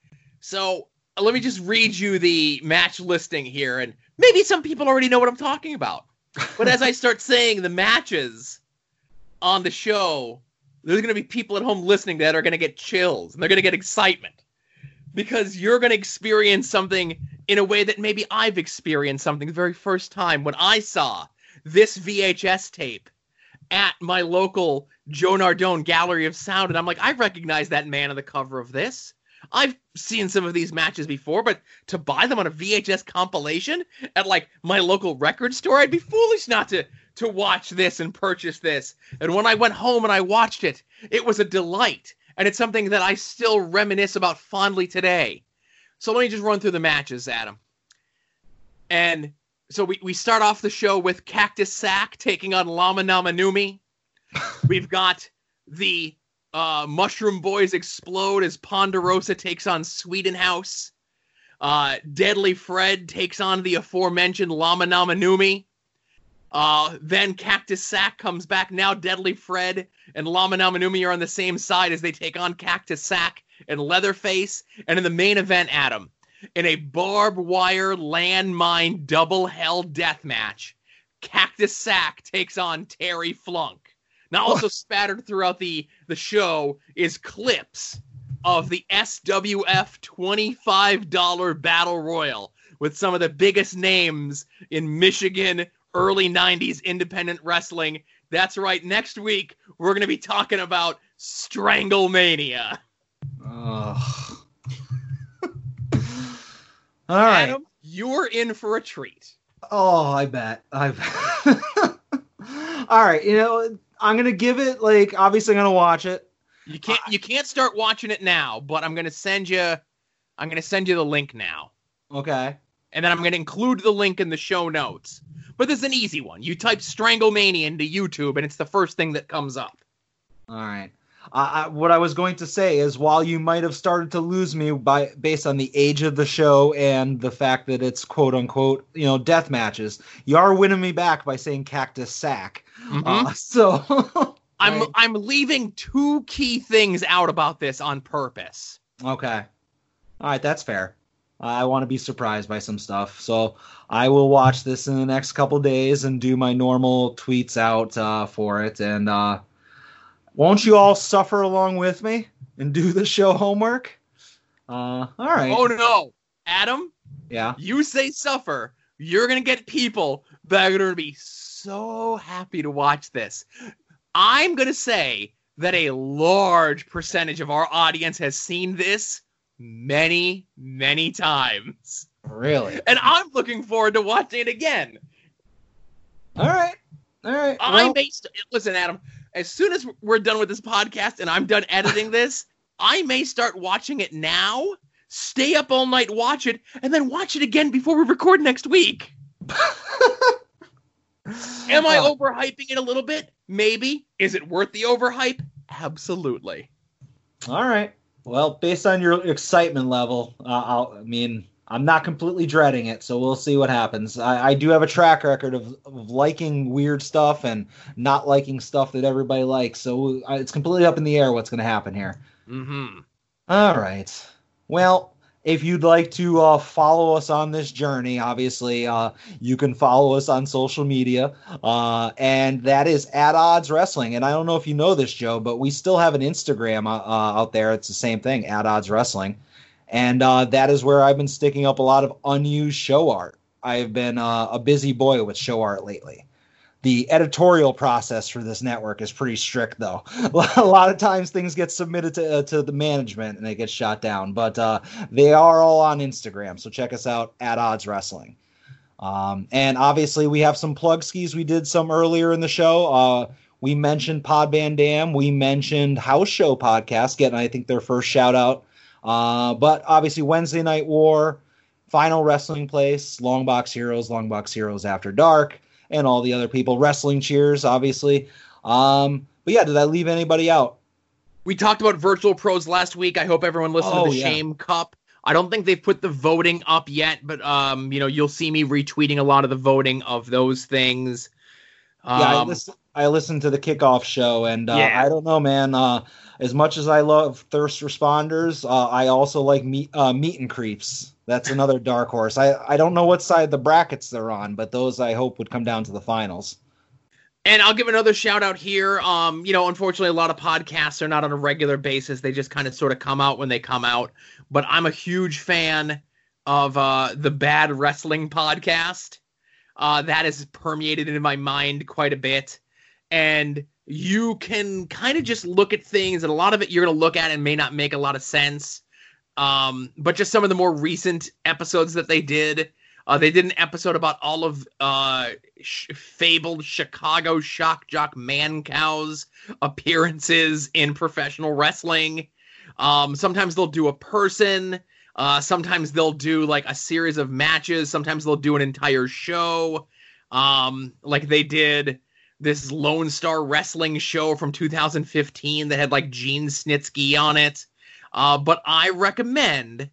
So let me just read you the match listing here. And maybe some people already know what I'm talking about. But as I start saying the matches on the show, there's going to be people at home listening that are going to get chills. And they're going to get excitement. Because you're going to experience something in a way that maybe I've experienced something the very first time when I saw this VHS tape at my local Joe Nardone Gallery of Sound, and I'm like, I recognize that man on the cover of this. I've seen some of these matches before, but to buy them on a VHS compilation at like my local record store, I'd be foolish not to watch this and purchase this. And when I went home and I watched it, it was a delight. And it's something that I still reminisce about fondly today. So let me just run through the matches, Adam. And so we start off the show with Cactus Sack taking on Lama Nama Numi. We've got the Mushroom Boys explode as Ponderosa takes on Sweetenhouse. Deadly Fred takes on the aforementioned Lama Nama Numi. Then Cactus Sack comes back. Now Deadly Fred and Lama Nama Numi are on the same side as they take on Cactus Sack and Leatherface. And in the main event, Adam, in a barbed wire landmine double hell death match, Cactus Sack takes on Terry Flunk. Now also spattered throughout the show is clips of the SWF $25 Battle Royal with some of the biggest names in Michigan early 90s independent wrestling. That's right. Next week, we're going to be talking about Stranglemania. All right. Adam, you're in for a treat. Oh, I bet. All right. You know, I'm going to give it, like, obviously I'm going to watch it. You can't start watching it now, but I'm going to send you the link now. Okay. And then I'm going to include the link in the show notes. But this is an easy one. You type Stranglemania into YouTube, and it's the first thing that comes up. All right. What I was going to say is, while you might have started to lose me based on the age of the show and the fact that it's quote unquote, you know, death matches, you are winning me back by saying Cactus Sack. Mm-hmm. So I'm leaving two key things out about this on purpose. Okay. All right, that's fair. I want to be surprised by some stuff. So I will watch this in the next couple days and do my normal tweets out for it. And won't you all suffer along with me and do the show homework? All right. Oh, no. Adam? Yeah? You say suffer. You're going to get people that are going to be so happy to watch this. I'm going to say that a large percentage of our audience has seen this many, many times. Really? And I'm looking forward to watching it again. All right. Listen, Adam, as soon as we're done with this podcast and I'm done editing this, I may start watching it now, stay up all night, watch it, and then watch it again before we record next week. Am I overhyping it a little bit? Maybe. Is it worth the overhype? Absolutely. All right. Well, based on your excitement level, I'm not completely dreading it, so we'll see what happens. I do have a track record of liking weird stuff and not liking stuff that everybody likes, so it's completely up in the air what's going to happen here. Mm-hmm. All right. Well, if you'd like to follow us on this journey, obviously you can follow us on social media, and that is @Odds Wrestling. And I don't know if you know this, Joe, but we still have an Instagram out there. It's the same thing, @Odds Wrestling. And that is where I've been sticking up a lot of unused show art. I've been a busy boy with show art lately. The editorial process for this network is pretty strict, though. A lot of times things get submitted to the management and they get shot down. But they are all on Instagram, so check us out @Odds Wrestling. And obviously we have some plug skis. We did some earlier in the show. We mentioned Pod Van Dam. We mentioned House Show Podcast, getting, I think, their first shout out. But obviously Wednesday Night War, Final Wrestling Place, Longbox Heroes After Dark, and all the other people. Wrestling Cheers, obviously. But yeah, did I leave anybody out? We talked about Virtual Pros last week. I hope everyone listened to the Shame Cup. I don't think they've put the voting up yet, but you'll see me retweeting a lot of the voting of those things. I listened to the kickoff show, and I don't know, man. As much as I love Thirst Responders, I also like Meet and Creeps. That's another dark horse. I don't know what side of the brackets they're on, but those I hope would come down to the finals. And I'll give another shout out here. Unfortunately, a lot of podcasts are not on a regular basis. They just kind of sort of come out when they come out. But I'm a huge fan of the Bad Wrestling Podcast. That has permeated into my mind quite a bit. And you can kind of just look at things, and a lot of it you're going to look at and may not make a lot of sense. But just some of the more recent episodes that they did. They did an episode about all of fabled Chicago shock jock Man-Cow's appearances in professional wrestling. Sometimes they'll do a person. Sometimes they'll do like a series of matches. Sometimes they'll do an entire show. Like they did this Lone Star Wrestling show from 2015 that had like Gene Snitsky on it. But I recommend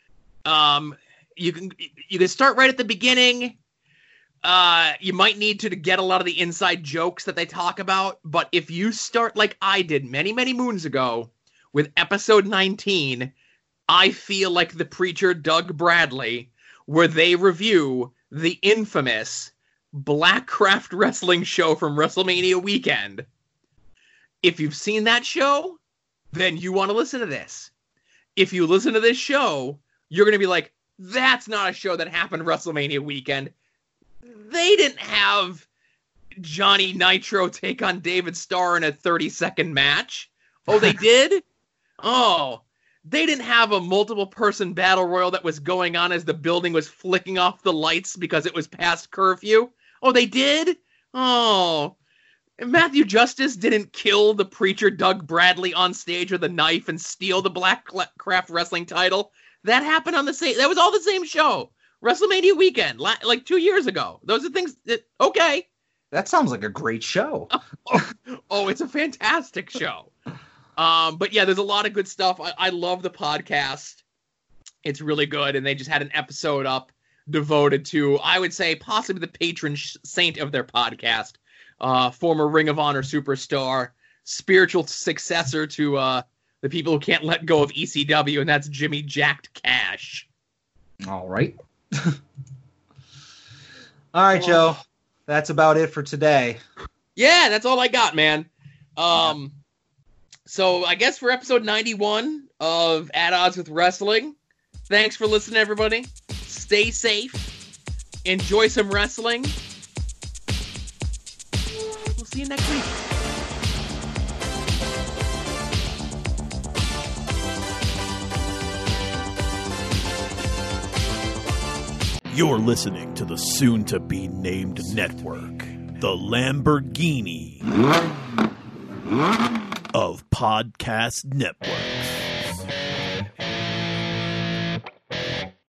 you can start right at the beginning. You might need to get a lot of the inside jokes that they talk about, but if you start like I did many, many moons ago with episode 19, I Feel Like the Preacher Doug Bradley, where they review the infamous Blackcraft Wrestling show from WrestleMania weekend. If you've seen that show, then you want to listen to this. If you listen to this show, you're going to be like, that's not a show that happened WrestleMania weekend. They didn't have Johnny Nitro take on David Starr in a 30-second match. Oh, they did? Oh, they didn't have a multiple-person battle royal that was going on as the building was flicking off the lights because it was past curfew. Oh, they did? Oh. Matthew Justice didn't kill the preacher Doug Bradley on stage with a knife and steal the Blackcraft Wrestling title. That happened on the same... That was all the same show. WrestleMania weekend, like 2 years ago. Those are things that... Okay. That sounds like a great show. Oh, it's a fantastic show. But yeah, there's a lot of good stuff. I love the podcast. It's really good. And they just had an episode up devoted to, I would say, possibly the patron saint of their podcast. Former Ring of Honor superstar, spiritual successor to the people who can't let go of ECW, and that's Jimmy Jacked Cash. All right. All right, Joe. That's about it for today. Yeah, that's all I got, man. So I guess for episode 91 of At Odds with Wrestling, thanks for listening, everybody. Stay safe. Enjoy some wrestling. We'll see you next week. You're listening to the soon-to-be-named network, the Lamborghini of podcast networks.